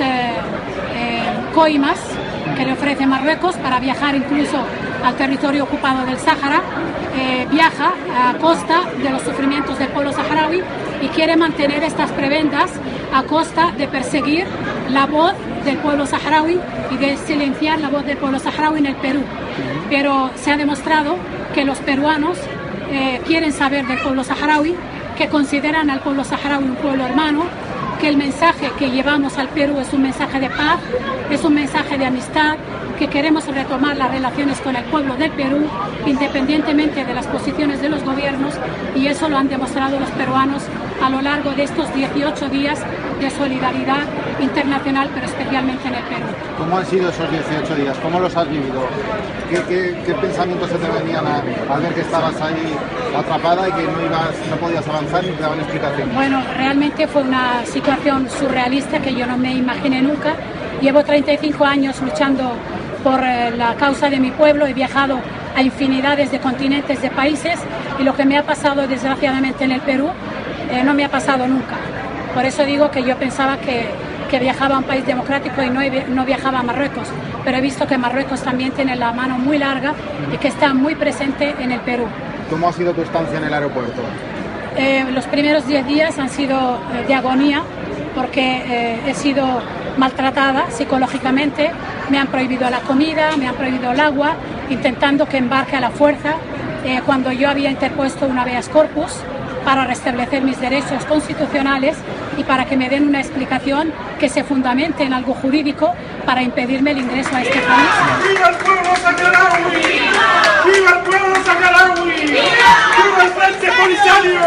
eh, coimas que le ofrece Marruecos para viajar incluso al territorio ocupado del Sáhara, eh, viaja a costa de los sufrimientos del pueblo saharaui y quiere mantener estas prebendas a costa de perseguir la voz del pueblo saharaui y de silenciar la voz del pueblo saharaui en el Perú. Pero se ha demostrado que los peruanos eh, quieren saber del pueblo saharaui, que consideran al pueblo saharaui un pueblo hermano, que el mensaje que llevamos al Perú es un mensaje de paz, es un mensaje de amistad, que queremos retomar las relaciones con el pueblo del Perú, independientemente de las posiciones de los gobiernos, y eso lo han demostrado los peruanos a lo largo de estos dieciocho días de solidaridad internacional, pero especialmente en el Perú. ¿Cómo han sido esos dieciocho días? ¿Cómo los has vivido? ¿Qué, qué, qué pensamientos se te venían a, al ver que estabas ahí atrapada y que no, ibas, no podías avanzar ni te daban explicación? Bueno, realmente fue una situación surrealista que yo no me imaginé nunca. Llevo treinta y cinco años luchando por eh, la causa de mi pueblo, he viajado a infinidades de continentes, de países, y lo que me ha pasado desgraciadamente en el Perú eh, no me ha pasado nunca. Por eso digo que yo pensaba que, que viajaba a un país democrático y no, he, no viajaba a Marruecos, pero he visto que Marruecos también tiene la mano muy larga y que está muy presente en el Perú. ¿Cómo ha sido tu estancia en el aeropuerto? Eh, los primeros diez días han sido eh, de agonía, porque eh, he sido maltratada psicológicamente, me han prohibido la comida, me han prohibido el agua, intentando que embarque a la fuerza, eh, cuando yo había interpuesto un habeas corpus para restablecer mis derechos constitucionales y para que me den una explicación que se fundamente en algo jurídico para impedirme el ingreso a este país. ¡Viva el pueblo saharaui! ¡Viva! ¡Viva el pueblo saharaui! ¡Viva! ¡Viva el Frente Polisario!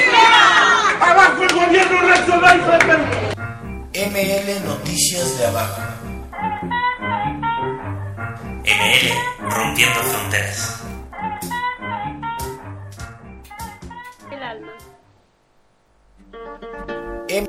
¡Viva! ¡Abajo el gobierno regional del Perú! M L Noticias de Abajo. M L Rompiendo Fronteras. El alma. M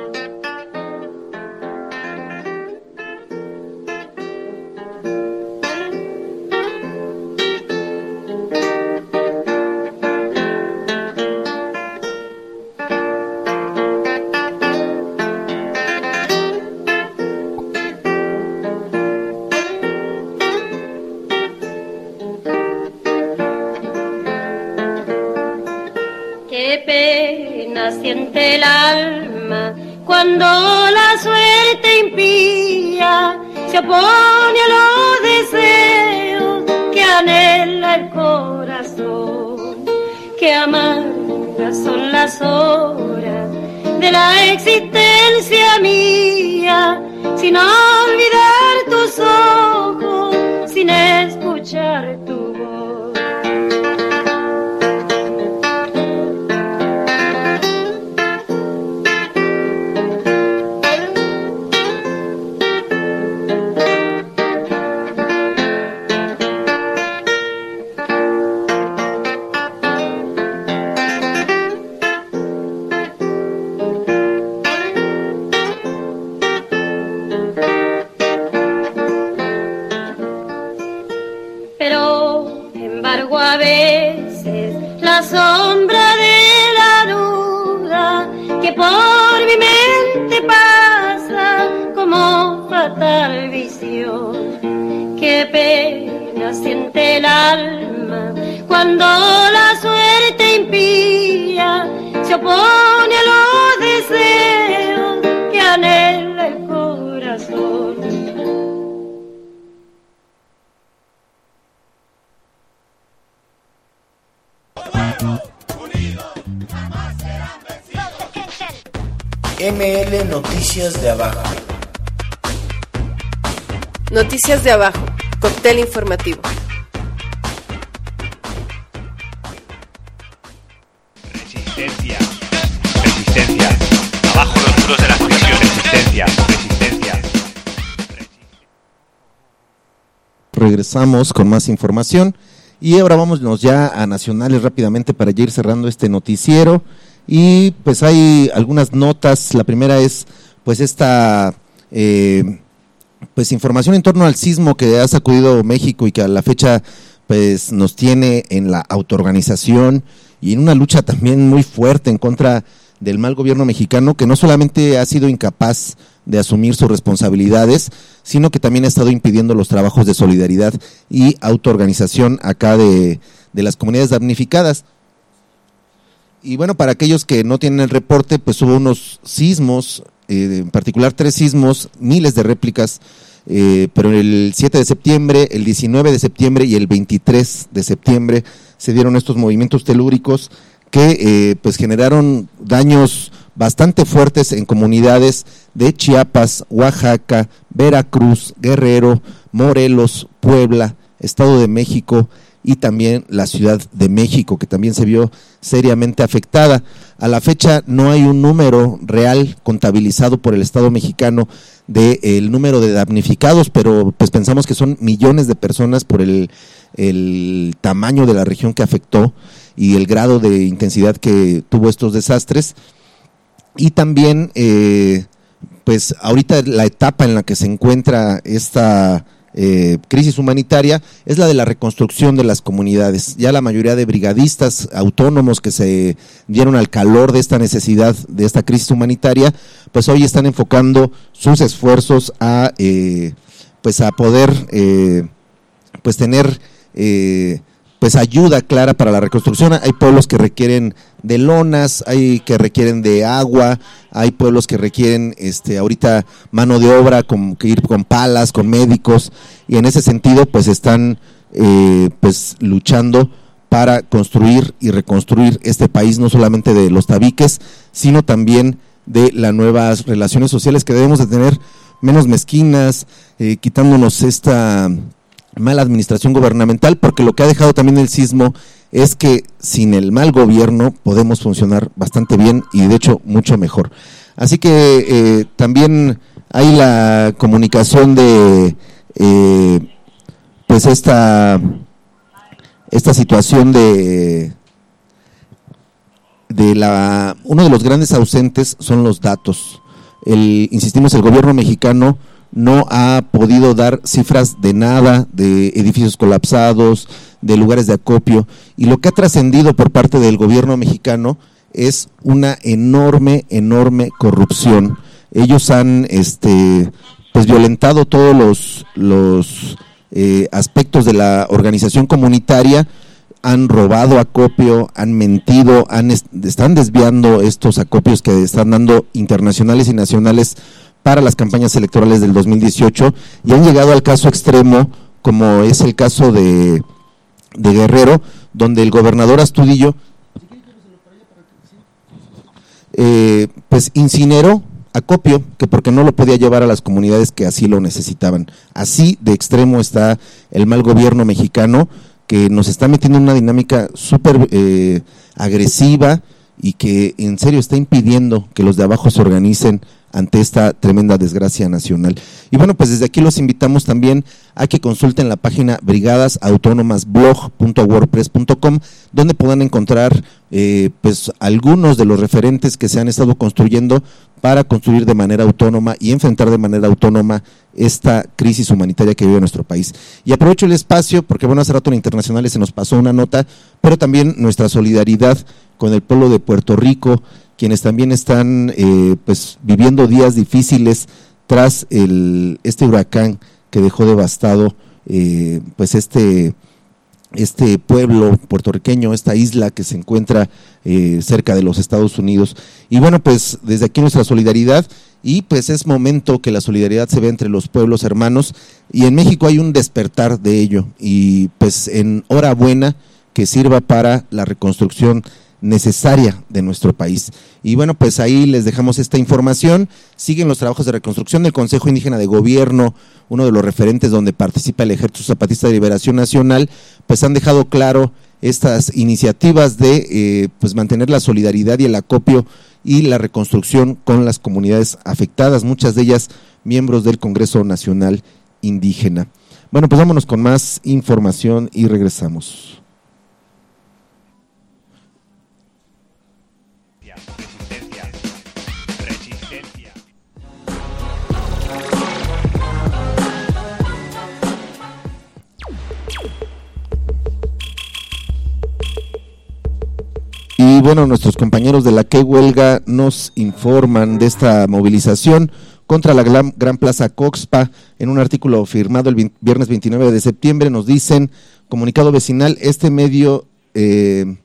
Siente el alma cuando la suerte impía se opone a los deseos que anhela el corazón. Qué amargas son las horas de la existencia mía, sin olvidar tus ojos, sin escuchar tu voz. bajo a veces la sombra de la duda que por mi mente pasa como fatal visión. Qué pena siente el alma cuando la suerte impía se opone a los deseos que anhela el corazón. M L Noticias de Abajo. Noticias de Abajo, cóctel informativo. Resistencia, resistencia. Abajo los muros de las prisiones. Resistencia, resistencia. Regresamos con más información y ahora vámonos ya a nacionales rápidamente para ya ir cerrando este noticiero. Y pues hay algunas notas. La primera es pues esta eh, pues información en torno al sismo que ha sacudido México y que a la fecha pues nos tiene en la autoorganización y en una lucha también muy fuerte en contra del mal gobierno mexicano, que no solamente ha sido incapaz de asumir sus responsabilidades, sino que también ha estado impidiendo los trabajos de solidaridad y autoorganización acá de, de las comunidades damnificadas. Y bueno, para aquellos que no tienen el reporte, pues hubo unos sismos, eh, en particular tres sismos, miles de réplicas, eh, pero el siete de septiembre, el diecinueve de septiembre y el veintitrés de septiembre se dieron estos movimientos telúricos que eh, pues generaron daños bastante fuertes en comunidades de Chiapas, Oaxaca, Veracruz, Guerrero, Morelos, Puebla, Estado de México y también la Ciudad de México, que también se vio seriamente afectada. A la fecha no hay un número real contabilizado por el Estado mexicano del de número de damnificados, pero pues pensamos que son millones de personas por el, el tamaño de la región que afectó y el grado de intensidad que tuvo estos desastres. Y también, eh, pues ahorita la etapa en la que se encuentra esta Eh, crisis humanitaria es la de la reconstrucción de las comunidades. Ya la mayoría de brigadistas autónomos que se dieron al calor de esta necesidad, de esta crisis humanitaria, pues hoy están enfocando sus esfuerzos a eh, pues a poder eh, pues tener eh, pues ayuda clara para la reconstrucción. Hay pueblos que requieren de lonas, hay que requieren de agua, hay pueblos que requieren este ahorita mano de obra, con que ir con palas, con médicos, y en ese sentido pues están eh, pues luchando para construir y reconstruir este país, no solamente de los tabiques, sino también de las nuevas relaciones sociales que debemos de tener menos mezquinas, eh, quitándonos esta mala administración gubernamental, porque lo que ha dejado también el sismo es que sin el mal gobierno podemos funcionar bastante bien y de hecho mucho mejor. Así que eh, también hay la comunicación de eh, pues esta esta situación de de la uno de los grandes ausentes son los datos. El, insistimos, el gobierno mexicano no ha podido dar cifras de nada, de edificios colapsados, de lugares de acopio, y lo que ha trascendido por parte del gobierno mexicano es una enorme, enorme corrupción. Ellos han este pues violentado todos los, los eh, aspectos de la organización comunitaria, han robado acopio, han mentido, han están desviando estos acopios que están dando internacionales y nacionales para las campañas electorales del dos mil dieciocho, y han llegado al caso extremo, como es el caso de, de Guerrero, donde el gobernador Astudillo eh, pues incineró acopio, que porque no lo podía llevar a las comunidades que así lo necesitaban. Así de extremo está el mal gobierno mexicano, que nos está metiendo en una dinámica súper eh, agresiva y que en serio está impidiendo que los de abajo se organicen ante esta tremenda desgracia nacional. Y bueno, pues desde aquí los invitamos también a que consulten la página brigadas autónomas blog punto wordpress punto com, donde puedan encontrar eh, pues algunos de los referentes que se han estado construyendo para construir de manera autónoma y enfrentar de manera autónoma esta crisis humanitaria que vive nuestro país. Y aprovecho el espacio porque bueno, hace rato en Internacionales se nos pasó una nota, pero también nuestra solidaridad con el pueblo de Puerto Rico, quienes también están eh, pues viviendo días difíciles tras el este huracán que dejó devastado eh, pues este este pueblo puertorriqueño, esta isla que se encuentra eh, cerca de los Estados Unidos. Y bueno, pues desde aquí nuestra solidaridad, y pues es momento que la solidaridad se ve entre los pueblos hermanos, y en México hay un despertar de ello, y pues en hora buena que sirva para la reconstrucción necesaria de nuestro país. Y bueno, pues ahí les dejamos esta información. Siguen los trabajos de reconstrucción del Consejo Indígena de Gobierno, uno de los referentes donde participa el Ejército Zapatista de Liberación Nacional, pues han dejado claro estas iniciativas de eh, pues mantener la solidaridad y el acopio y la reconstrucción con las comunidades afectadas, muchas de ellas miembros del Congreso Nacional Indígena. Bueno, pues vámonos con más información y regresamos. Y bueno, nuestros compañeros de la Que Huelga nos informan de esta movilización contra la Gran, Gran Plaza Coxpa. En un artículo firmado el viernes veintinueve de septiembre nos dicen, comunicado vecinal, este medio eh,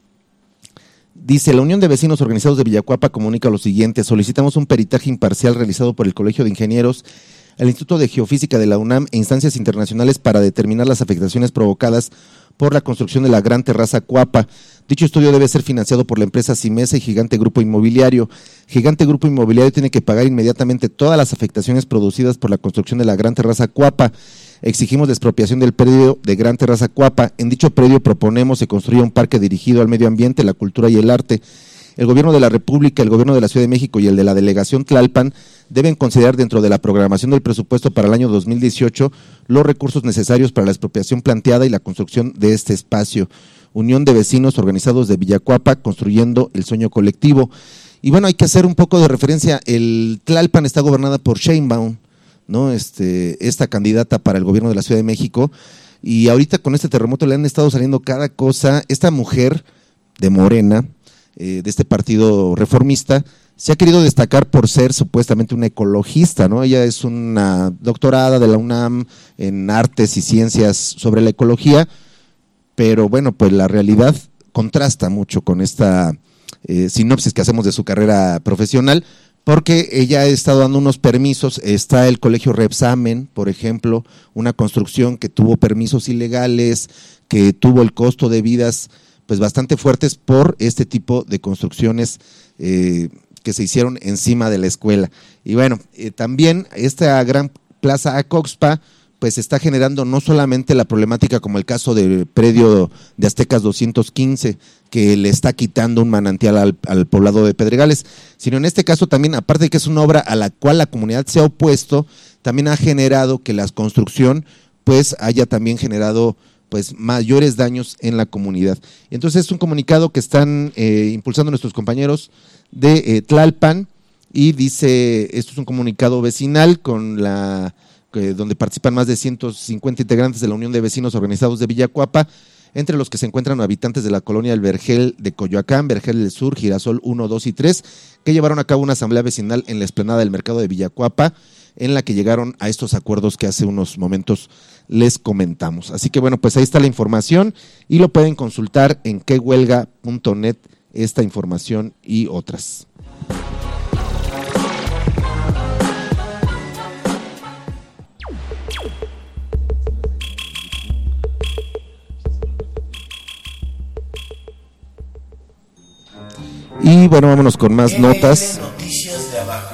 dice, la Unión de Vecinos Organizados de Villacuapa comunica lo siguiente: solicitamos un peritaje imparcial realizado por el Colegio de Ingenieros, el Instituto de Geofísica de la UNAM e instancias internacionales para determinar las afectaciones provocadas por la construcción de la Gran Terraza Cuapa. Dicho estudio debe ser financiado por la empresa Cimesa y Gigante Grupo Inmobiliario. Gigante Grupo Inmobiliario tiene que pagar inmediatamente todas las afectaciones producidas por la construcción de la Gran Terraza Cuapa. Exigimos la expropiación del predio de Gran Terraza Cuapa. En dicho predio proponemos se construya un parque dirigido al medio ambiente, la cultura y el arte. El Gobierno de la República, el Gobierno de la Ciudad de México y el de la Delegación Tlalpan deben considerar dentro de la programación del presupuesto para el año dos mil dieciocho los recursos necesarios para la expropiación planteada y la construcción de este espacio. Unión de Vecinos Organizados de Villacuapa, construyendo el sueño colectivo. Y bueno, hay que hacer un poco de referencia. El Tlalpan está gobernada por Sheinbaum, ¿no? Este, esta candidata para el gobierno de la Ciudad de México. Y ahorita con este terremoto le han estado saliendo cada cosa. Esta mujer de Morena, eh, de este partido reformista, se ha querido destacar por ser supuestamente una ecologista, ¿no? Ella es una doctorada de la UNAM en artes y ciencias sobre la ecología, pero bueno, pues la realidad contrasta mucho con esta eh, sinopsis que hacemos de su carrera profesional, porque ella ha estado dando unos permisos. Está el Colegio Repsamen, por ejemplo, una construcción que tuvo permisos ilegales, que tuvo el costo de vidas pues bastante fuertes por este tipo de construcciones eh, que se hicieron encima de la escuela. Y bueno, eh, también esta Gran Plaza Acoxpa pues está generando no solamente la problemática como el caso del predio de Aztecas doscientos quince, que le está quitando un manantial al, al poblado de Pedregales, sino en este caso también, aparte de que es una obra a la cual la comunidad se ha opuesto, también ha generado que la construcción pues haya también generado pues mayores daños en la comunidad. Entonces es un comunicado que están eh, impulsando nuestros compañeros de eh, Tlalpan, y dice, esto es un comunicado vecinal con la eh, donde participan más de ciento cincuenta integrantes de la Unión de Vecinos Organizados de Villacuapa, entre los que se encuentran habitantes de la colonia El Vergel de Coyoacán, Vergel del Sur, Girasol uno, dos y tres, que llevaron a cabo una asamblea vecinal en la explanada del mercado de Villacuapa, en la que llegaron a estos acuerdos que hace unos momentos les comentamos. Así que bueno, pues ahí está la información y lo pueden consultar en que huelga punto net, esta información y otras. Y bueno, vámonos con más M L notas. Noticias de abajo.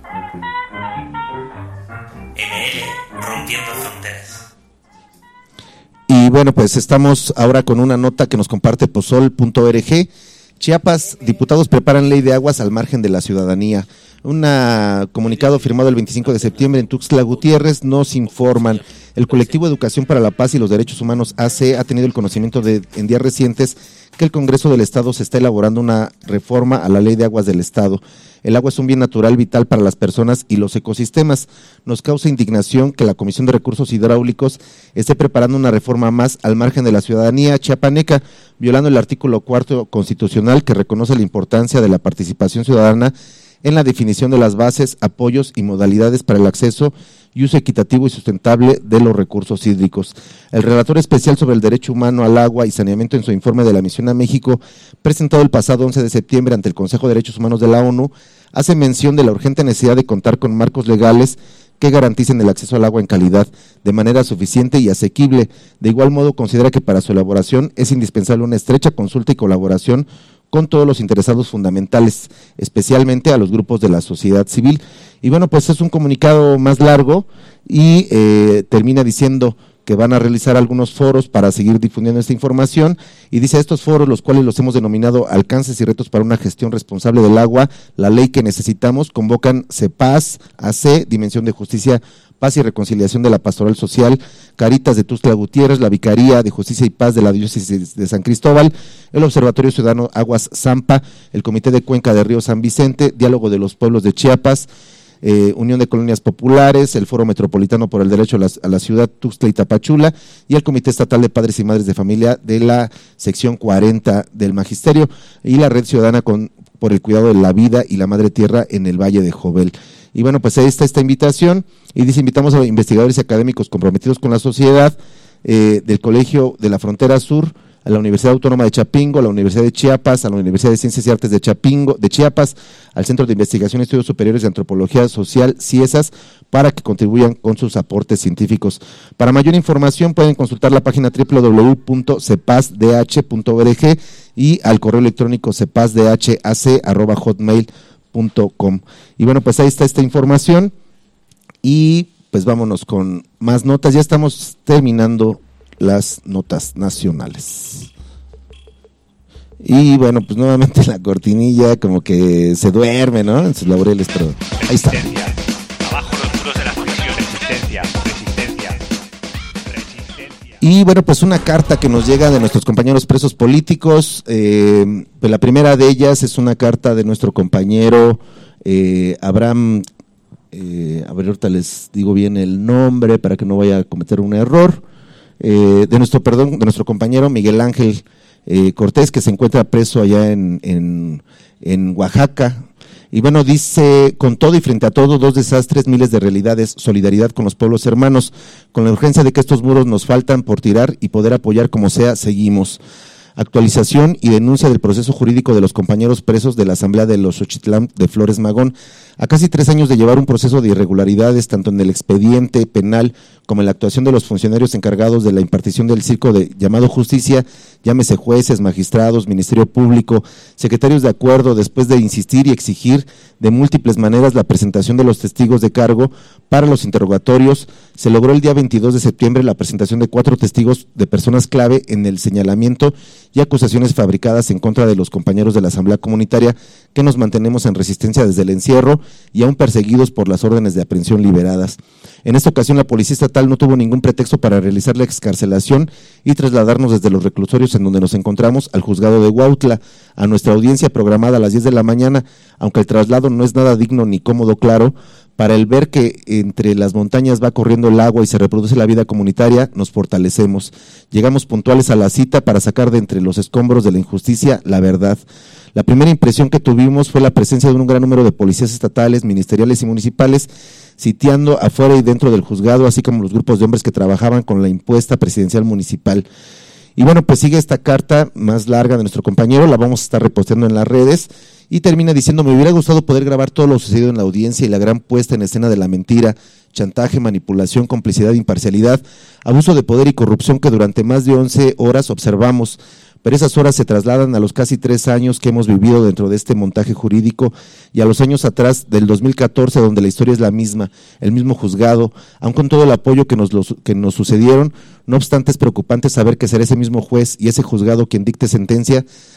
M L Rompiendo Fronteras. Y bueno, pues estamos ahora con una nota que nos comparte pozol punto org, Chiapas, diputados preparan ley de aguas al margen de la ciudadanía. Un comunicado firmado el veinticinco de septiembre en Tuxtla Gutiérrez nos informan. El colectivo Educación para la Paz y los Derechos Humanos A C ha tenido el conocimiento de, en días recientes que el Congreso del Estado se está elaborando una reforma a la Ley de Aguas del Estado. El agua es un bien natural vital para las personas y los ecosistemas. Nos causa indignación que la Comisión de Recursos Hidráulicos esté preparando una reforma más al margen de la ciudadanía chiapaneca, violando el artículo cuarto constitucional que reconoce la importancia de la participación ciudadana en la definición de las bases, apoyos y modalidades para el acceso y uso equitativo y sustentable de los recursos hídricos. El relator especial sobre el derecho humano al agua y saneamiento en su informe de la Misión a México, presentado el pasado once de septiembre ante el Consejo de Derechos Humanos de la ONU, hace mención de la urgente necesidad de contar con marcos legales que garanticen el acceso al agua en calidad, de manera suficiente y asequible. De igual modo, considera que para su elaboración es indispensable una estrecha consulta y colaboración con todos los interesados fundamentales, especialmente a los grupos de la sociedad civil. Y bueno, pues es un comunicado más largo y eh, termina diciendo que van a realizar algunos foros para seguir difundiendo esta información, y dice: estos foros, los cuales los hemos denominado Alcances y Retos para una Gestión Responsable del Agua, la ley que necesitamos, convocan CEPAS, A C, Dimensión de Justicia, Paz y Reconciliación de la Pastoral Social, Caritas de Tuxtla Gutiérrez, la Vicaría de Justicia y Paz de la Diócesis de San Cristóbal, el Observatorio Ciudadano Aguas Zampa, el Comité de Cuenca de Río San Vicente, Diálogo de los Pueblos de Chiapas, eh, Unión de Colonias Populares, el Foro Metropolitano por el Derecho a la, a la Ciudad Tuxtla y Tapachula y el Comité Estatal de Padres y Madres de Familia de la sección cuarenta del Magisterio y la Red Ciudadana con, por el Cuidado de la Vida y la Madre Tierra en el Valle de Jovel. Y bueno, pues ahí está esta invitación, y dice: invitamos a investigadores y académicos comprometidos con la sociedad eh, del Colegio de la Frontera Sur, a la Universidad Autónoma de Chapingo, a la Universidad de Chiapas, a la Universidad de Ciencias y Artes de Chapingo, de Chiapas, al Centro de Investigación y Estudios Superiores de Antropología Social, CIESAS, para que contribuyan con sus aportes científicos. Para mayor información pueden consultar la página doble u doble u doble u punto cepasdh punto org y al correo electrónico cepasdhac arroba hotmail punto com. Y bueno, pues ahí está esta información, y pues vámonos con más notas. Ya estamos terminando las notas nacionales. Y bueno, pues nuevamente la cortinilla como que se duerme, ¿no? En sus laureles, pero ahí está. Abajo los muros de la prisión. Resistencia, resistencia, resistencia. Y bueno, pues una carta que nos llega de nuestros compañeros presos políticos. Eh, pues la primera de ellas es una carta de nuestro compañero eh, Abraham. Eh, a ver, ahorita les digo bien el nombre para que no vaya a cometer un error. Eh, de nuestro perdón, de nuestro compañero Miguel Ángel eh, Cortés, que se encuentra preso allá en, en, en Oaxaca. Y bueno, dice: con todo y frente a todo, dos desastres, miles de realidades, solidaridad con los pueblos hermanos, con la urgencia de que estos muros nos faltan por tirar y poder apoyar como sea, seguimos. Actualización y denuncia del proceso jurídico de los compañeros presos de la Asamblea de los Xochitlán de Flores Magón. A casi tres años de llevar un proceso de irregularidades, tanto en el expediente penal como en la actuación de los funcionarios encargados de la impartición del circo de llamado justicia, llámese jueces, magistrados, Ministerio Público, secretarios de acuerdo, después de insistir y exigir de múltiples maneras la presentación de los testigos de cargo para los interrogatorios, se logró el día veintidós de septiembre la presentación de cuatro testigos de personas clave en el señalamiento y acusaciones fabricadas en contra de los compañeros de la Asamblea Comunitaria, que nos mantenemos en resistencia desde el encierro y aún perseguidos por las órdenes de aprehensión liberadas. En esta ocasión la Policía Estatal no tuvo ningún pretexto para realizar la excarcelación y trasladarnos desde los reclusorios en donde nos encontramos al juzgado de Huautla, a nuestra audiencia programada a las diez de la mañana, aunque el traslado no es nada digno ni cómodo, claro. Para el ver que entre las montañas va corriendo el agua y se reproduce la vida comunitaria, nos fortalecemos. Llegamos puntuales a la cita para sacar de entre los escombros de la injusticia la verdad. La primera impresión que tuvimos fue la presencia de un gran número de policías estatales, ministeriales y municipales, sitiando afuera y dentro del juzgado, así como los grupos de hombres que trabajaban con la impuesta presidencial municipal. Y bueno, pues sigue esta carta más larga de nuestro compañero, la vamos a estar reposteando en las redes, y termina diciendo: me hubiera gustado poder grabar todo lo sucedido en la audiencia y la gran puesta en escena de la mentira, chantaje, manipulación, complicidad, imparcialidad, abuso de poder y corrupción que durante más de once horas observamos. Pero esas horas se trasladan a los casi tres años que hemos vivido dentro de este montaje jurídico y a los años atrás del dos mil catorce, donde la historia es la misma, el mismo juzgado, aun con todo el apoyo que nos, los, que nos sucedieron. No obstante, es preocupante saber que será ese mismo juez y ese juzgado quien dicte sentencia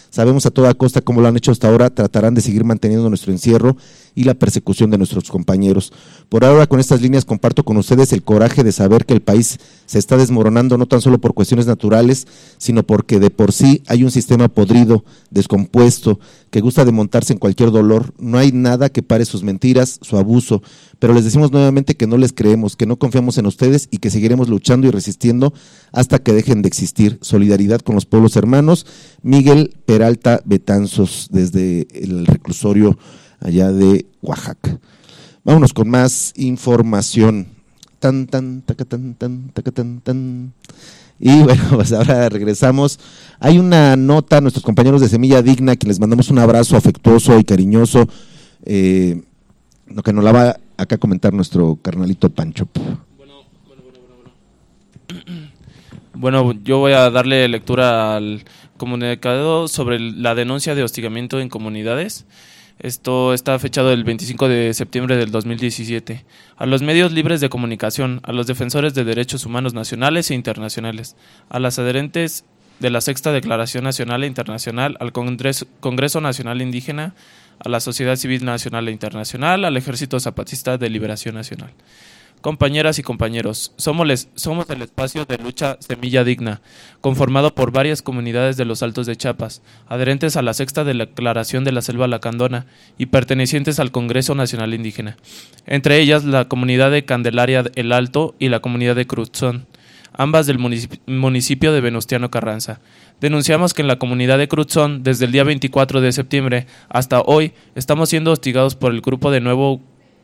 Sabemos a toda costa cómo lo han hecho hasta ahora, tratarán de seguir manteniendo nuestro encierro y la persecución de nuestros compañeros. Por ahora, con estas líneas comparto con ustedes el coraje de saber que el país se está desmoronando no tan solo por cuestiones naturales, sino porque de por sí hay un sistema podrido, descompuesto, que gusta de montarse en cualquier dolor. No hay nada que pare sus mentiras, su abuso, pero les decimos nuevamente que no les creemos, que no confiamos en ustedes y que seguiremos luchando y resistiendo hasta que dejen de existir. Solidaridad con los pueblos hermanos. Miguel Peralta Betanzos, desde el reclusorio allá de Oaxaca. Vámonos con más información. Tan, tan, taca, tan, tan, taca, tan, tan. Y bueno, pues ahora regresamos. Hay una nota a nuestros compañeros de Semilla Digna, que les mandamos un abrazo afectuoso y cariñoso, eh, lo que nos la va acá a comentar nuestro carnalito Pancho. Bueno, bueno, bueno, bueno. Bueno, yo voy a darle lectura al comunicado sobre la denuncia de hostigamiento en comunidades. Esto está fechado el veinticinco de septiembre del dos mil diecisiete. A los medios libres de comunicación, a los defensores de derechos humanos nacionales e internacionales, a las adherentes de la Sexta Declaración Nacional e Internacional, al Congreso, Congreso Nacional Indígena, a la Sociedad Civil Nacional e Internacional, al Ejército Zapatista de Liberación Nacional. Compañeras y compañeros, somos, les, somos el espacio de lucha Semilla Digna, conformado por varias comunidades de los Altos de Chiapas, adherentes a la Sexta Declaración de la Selva Lacandona y pertenecientes al Congreso Nacional Indígena, entre ellas la comunidad de Candelaria El Alto y la comunidad de Cruzón, ambas del municipio, municipio de Venustiano Carranza. Denunciamos que en la comunidad de Cruzón, desde el día veinticuatro de septiembre hasta hoy, estamos siendo hostigados por el grupo de Nuevo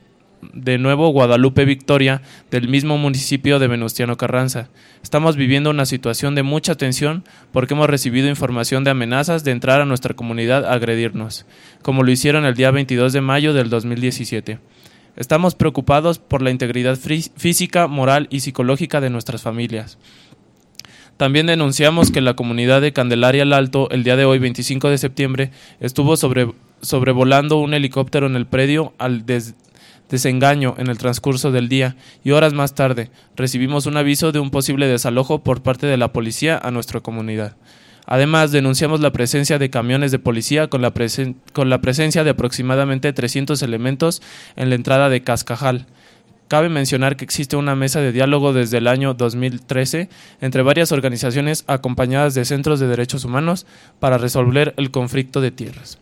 de Nuevo Guadalupe Victoria del mismo municipio de Venustiano Carranza. Estamos viviendo una situación de mucha tensión porque hemos recibido información de amenazas de entrar a nuestra comunidad a agredirnos, como lo hicieron el día veintidós de mayo del dos mil diecisiete. Estamos preocupados por la integridad física, moral y psicológica de nuestras familias. También denunciamos que la comunidad de Candelaria El Alto, el día de hoy, veinticinco de septiembre, estuvo sobre, sobrevolando un helicóptero en el predio al des desengaño en el transcurso del día, y horas más tarde recibimos un aviso de un posible desalojo por parte de la policía a nuestra comunidad. Además, denunciamos la presencia de camiones de policía con la, presen con la presencia de aproximadamente trescientos elementos en la entrada de Cascajal. Cabe mencionar que existe una mesa de diálogo desde el año dos mil trece entre varias organizaciones acompañadas de centros de derechos humanos para resolver el conflicto de tierras.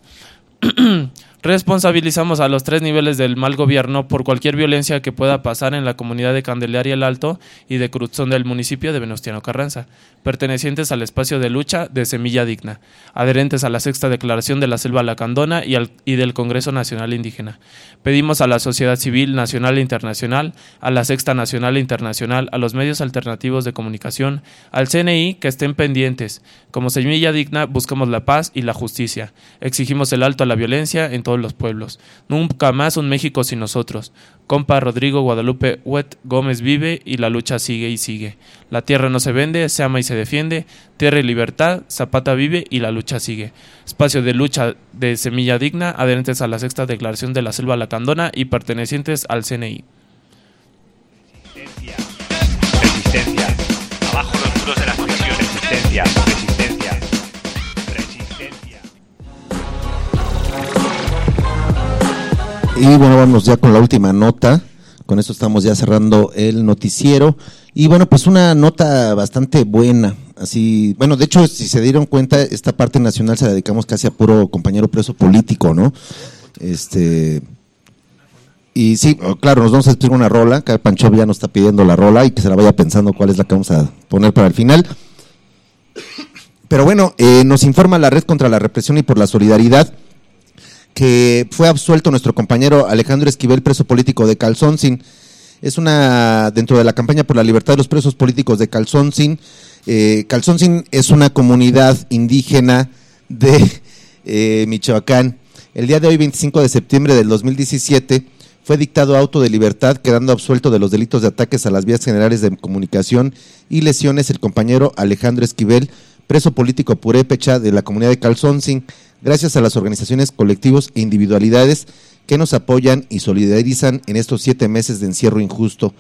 Responsabilizamos a los tres niveles del mal gobierno por cualquier violencia que pueda pasar en la comunidad de Candelaria El Alto y de Cruzón del municipio de Venustiano Carranza, pertenecientes al espacio de lucha de Semilla Digna, adherentes a la Sexta Declaración de la Selva Lacandona y, al, y del Congreso Nacional Indígena. Pedimos a la sociedad civil nacional e internacional, a la Sexta Nacional e Internacional, a los medios alternativos de comunicación, al C N I que estén pendientes. Como Semilla Digna buscamos la paz y la justicia. Exigimos el alto a la violencia en todo los pueblos. Nunca más un México sin nosotros. Compa Rodrigo Guadalupe Huet Gómez vive y la lucha sigue y sigue. La tierra no se vende, se ama y se defiende. Tierra y libertad, Zapata vive y la lucha sigue. Espacio de lucha de Semilla Digna, adherentes a la Sexta Declaración de la Selva Lacandona y pertenecientes al C N I. Resistencia. Resistencia. Abajo los muros de las prisiones. Resistencia. Resistencia. Resistencia. Y bueno, vamos ya con la última nota. Con esto estamos ya cerrando el noticiero. Y bueno, pues una nota bastante buena. Así, bueno, de hecho, si se dieron cuenta, esta parte nacional se la dedicamos casi a puro compañero preso político, ¿no? Este. Y sí, claro, nos vamos a explicar una rola. Acá Pancho ya nos está pidiendo la rola y que se la vaya pensando cuál es la que vamos a poner para el final. Pero bueno, eh, nos informa la Red contra la Represión y por la Solidaridad que fue absuelto nuestro compañero Alejandro Esquivel, preso político de Calzoncin. Es una, dentro de la campaña por la libertad de los presos políticos de Calzoncin. Eh, Calzoncin es una comunidad indígena de eh, Michoacán. El día de hoy, veinticinco de septiembre del dos mil diecisiete, fue dictado auto de libertad, quedando absuelto de los delitos de ataques a las vías generales de comunicación y lesiones el compañero Alejandro Esquivel, preso político purépecha de la comunidad de Calzoncin, gracias a las organizaciones, colectivos e individualidades que nos apoyan y solidarizan en estos siete meses de encierro injusto.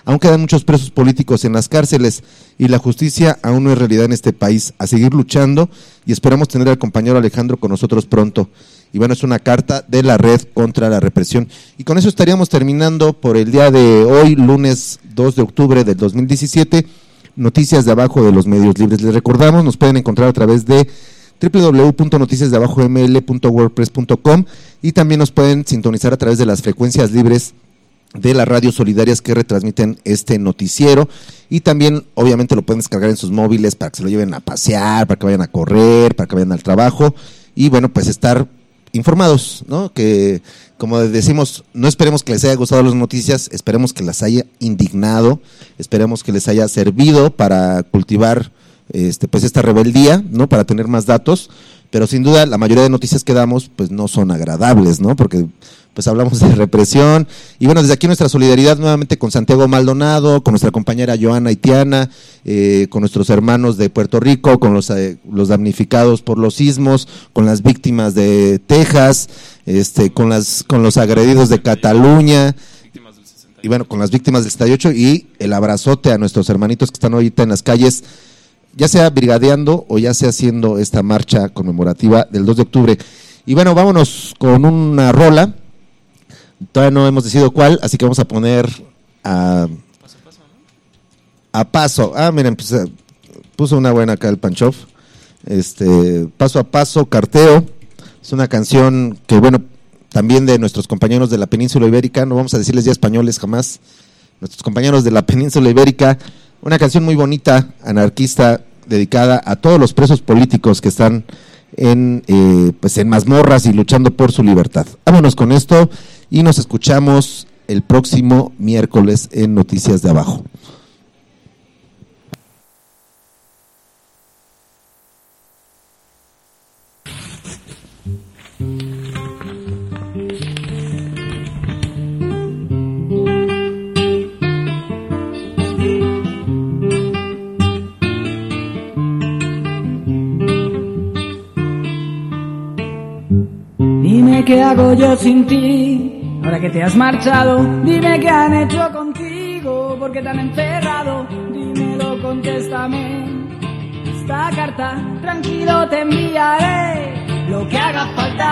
Aún quedan muchos presos políticos en las cárceles y la justicia aún no es realidad en este país. A seguir luchando y esperamos tener al compañero Alejandro con nosotros pronto. Y bueno, es una carta de la Red contra la Represión. Y con eso estaríamos terminando por el día de hoy, lunes dos de octubre del dos mil diecisiete, Noticias de Abajo de los Medios Libres. Les recordamos, nos pueden encontrar a través de doble u doble u doble u punto noticias de abajo m l punto wordpress punto com y también nos pueden sintonizar a través de las frecuencias libres de las radios solidarias que retransmiten este noticiero, y también obviamente lo pueden descargar en sus móviles para que se lo lleven a pasear, para que vayan a correr, para que vayan al trabajo y bueno, pues estar informados, ¿no? Que como decimos, no esperemos que les haya gustado las noticias, esperemos que las haya indignado, esperemos que les haya servido para cultivar este pues esta rebeldía, ¿no? Para tener más datos, pero sin duda la mayoría de noticias que damos pues no son agradables, ¿no? Porque pues hablamos de represión, y bueno, desde aquí nuestra solidaridad nuevamente con Santiago Maldonado, con nuestra compañera Joana Haitiana, eh, con nuestros hermanos de Puerto Rico, con los, eh, los damnificados por los sismos, con las víctimas de Texas, este, con las, con los agredidos de Cataluña, y bueno, con las víctimas del setenta y ocho, y el abrazote a nuestros hermanitos que están ahorita en las calles, ya sea brigadeando o ya sea haciendo esta marcha conmemorativa del dos de octubre. Y bueno, vámonos con una rola. Todavía no hemos decidido cuál, así que vamos a poner a paso a paso, ¿no? A paso. Ah, miren, pues, puso una buena acá el Panchov. Este, Paso a Paso, Carteo. Es una canción que, bueno, también de nuestros compañeros de la península ibérica, no vamos a decirles ya españoles jamás, nuestros compañeros de la península ibérica, una canción muy bonita, anarquista, dedicada a todos los presos políticos que están en eh, pues en mazmorras y luchando por su libertad. Vámonos con esto y nos escuchamos el próximo miércoles en Noticias de Abajo. Dime qué hago yo sin ti, ahora que te has marchado. Dime qué han hecho contigo, porque te han encerrado. Dímelo, contéstame esta carta, tranquilo te enviaré lo que haga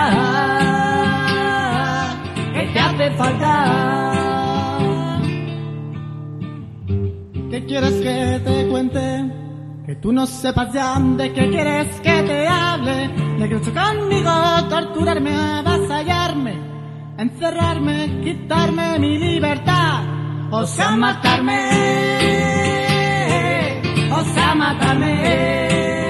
falta, que te hace falta. ¿Qué quieres que te cuente? Que tú no sepas ya de qué quieres que te hable. Regreso conmigo, torturarme, avasallarme, encerrarme, quitarme mi libertad, o sea matarme, o sea matarme.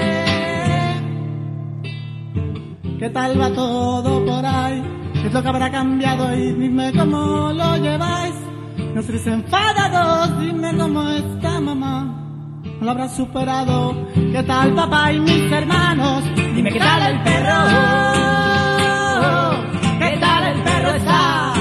¿Qué tal va todo por ahí? ¿Qué es lo que habrá cambiado? Y dime cómo lo lleváis. No seréis enfadados, dime cómo está mamá. ¿No lo habrás superado? ¿Qué tal papá y mis hermanos? Dime qué tal el perro, qué tal el perro está.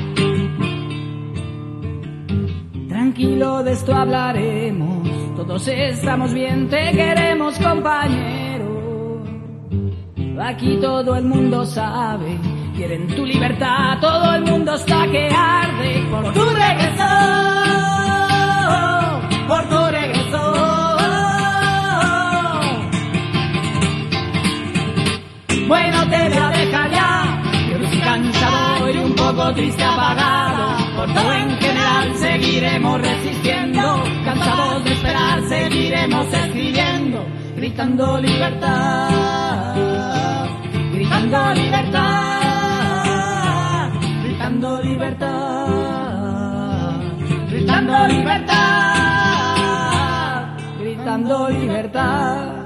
Tranquilo, de esto hablaremos, todos estamos bien, te queremos compañero. Aquí todo el mundo sabe, quieren tu libertad, todo el mundo está que arde por tu regreso, por tu regreso. Bueno, te voy a dejar ya, yo estoy cansado y un poco triste, apagado. Por todo en general seguiremos resistiendo, cansados de esperar seguiremos escribiendo, gritando libertad, gritando libertad, gritando libertad, gritando libertad, gritando libertad.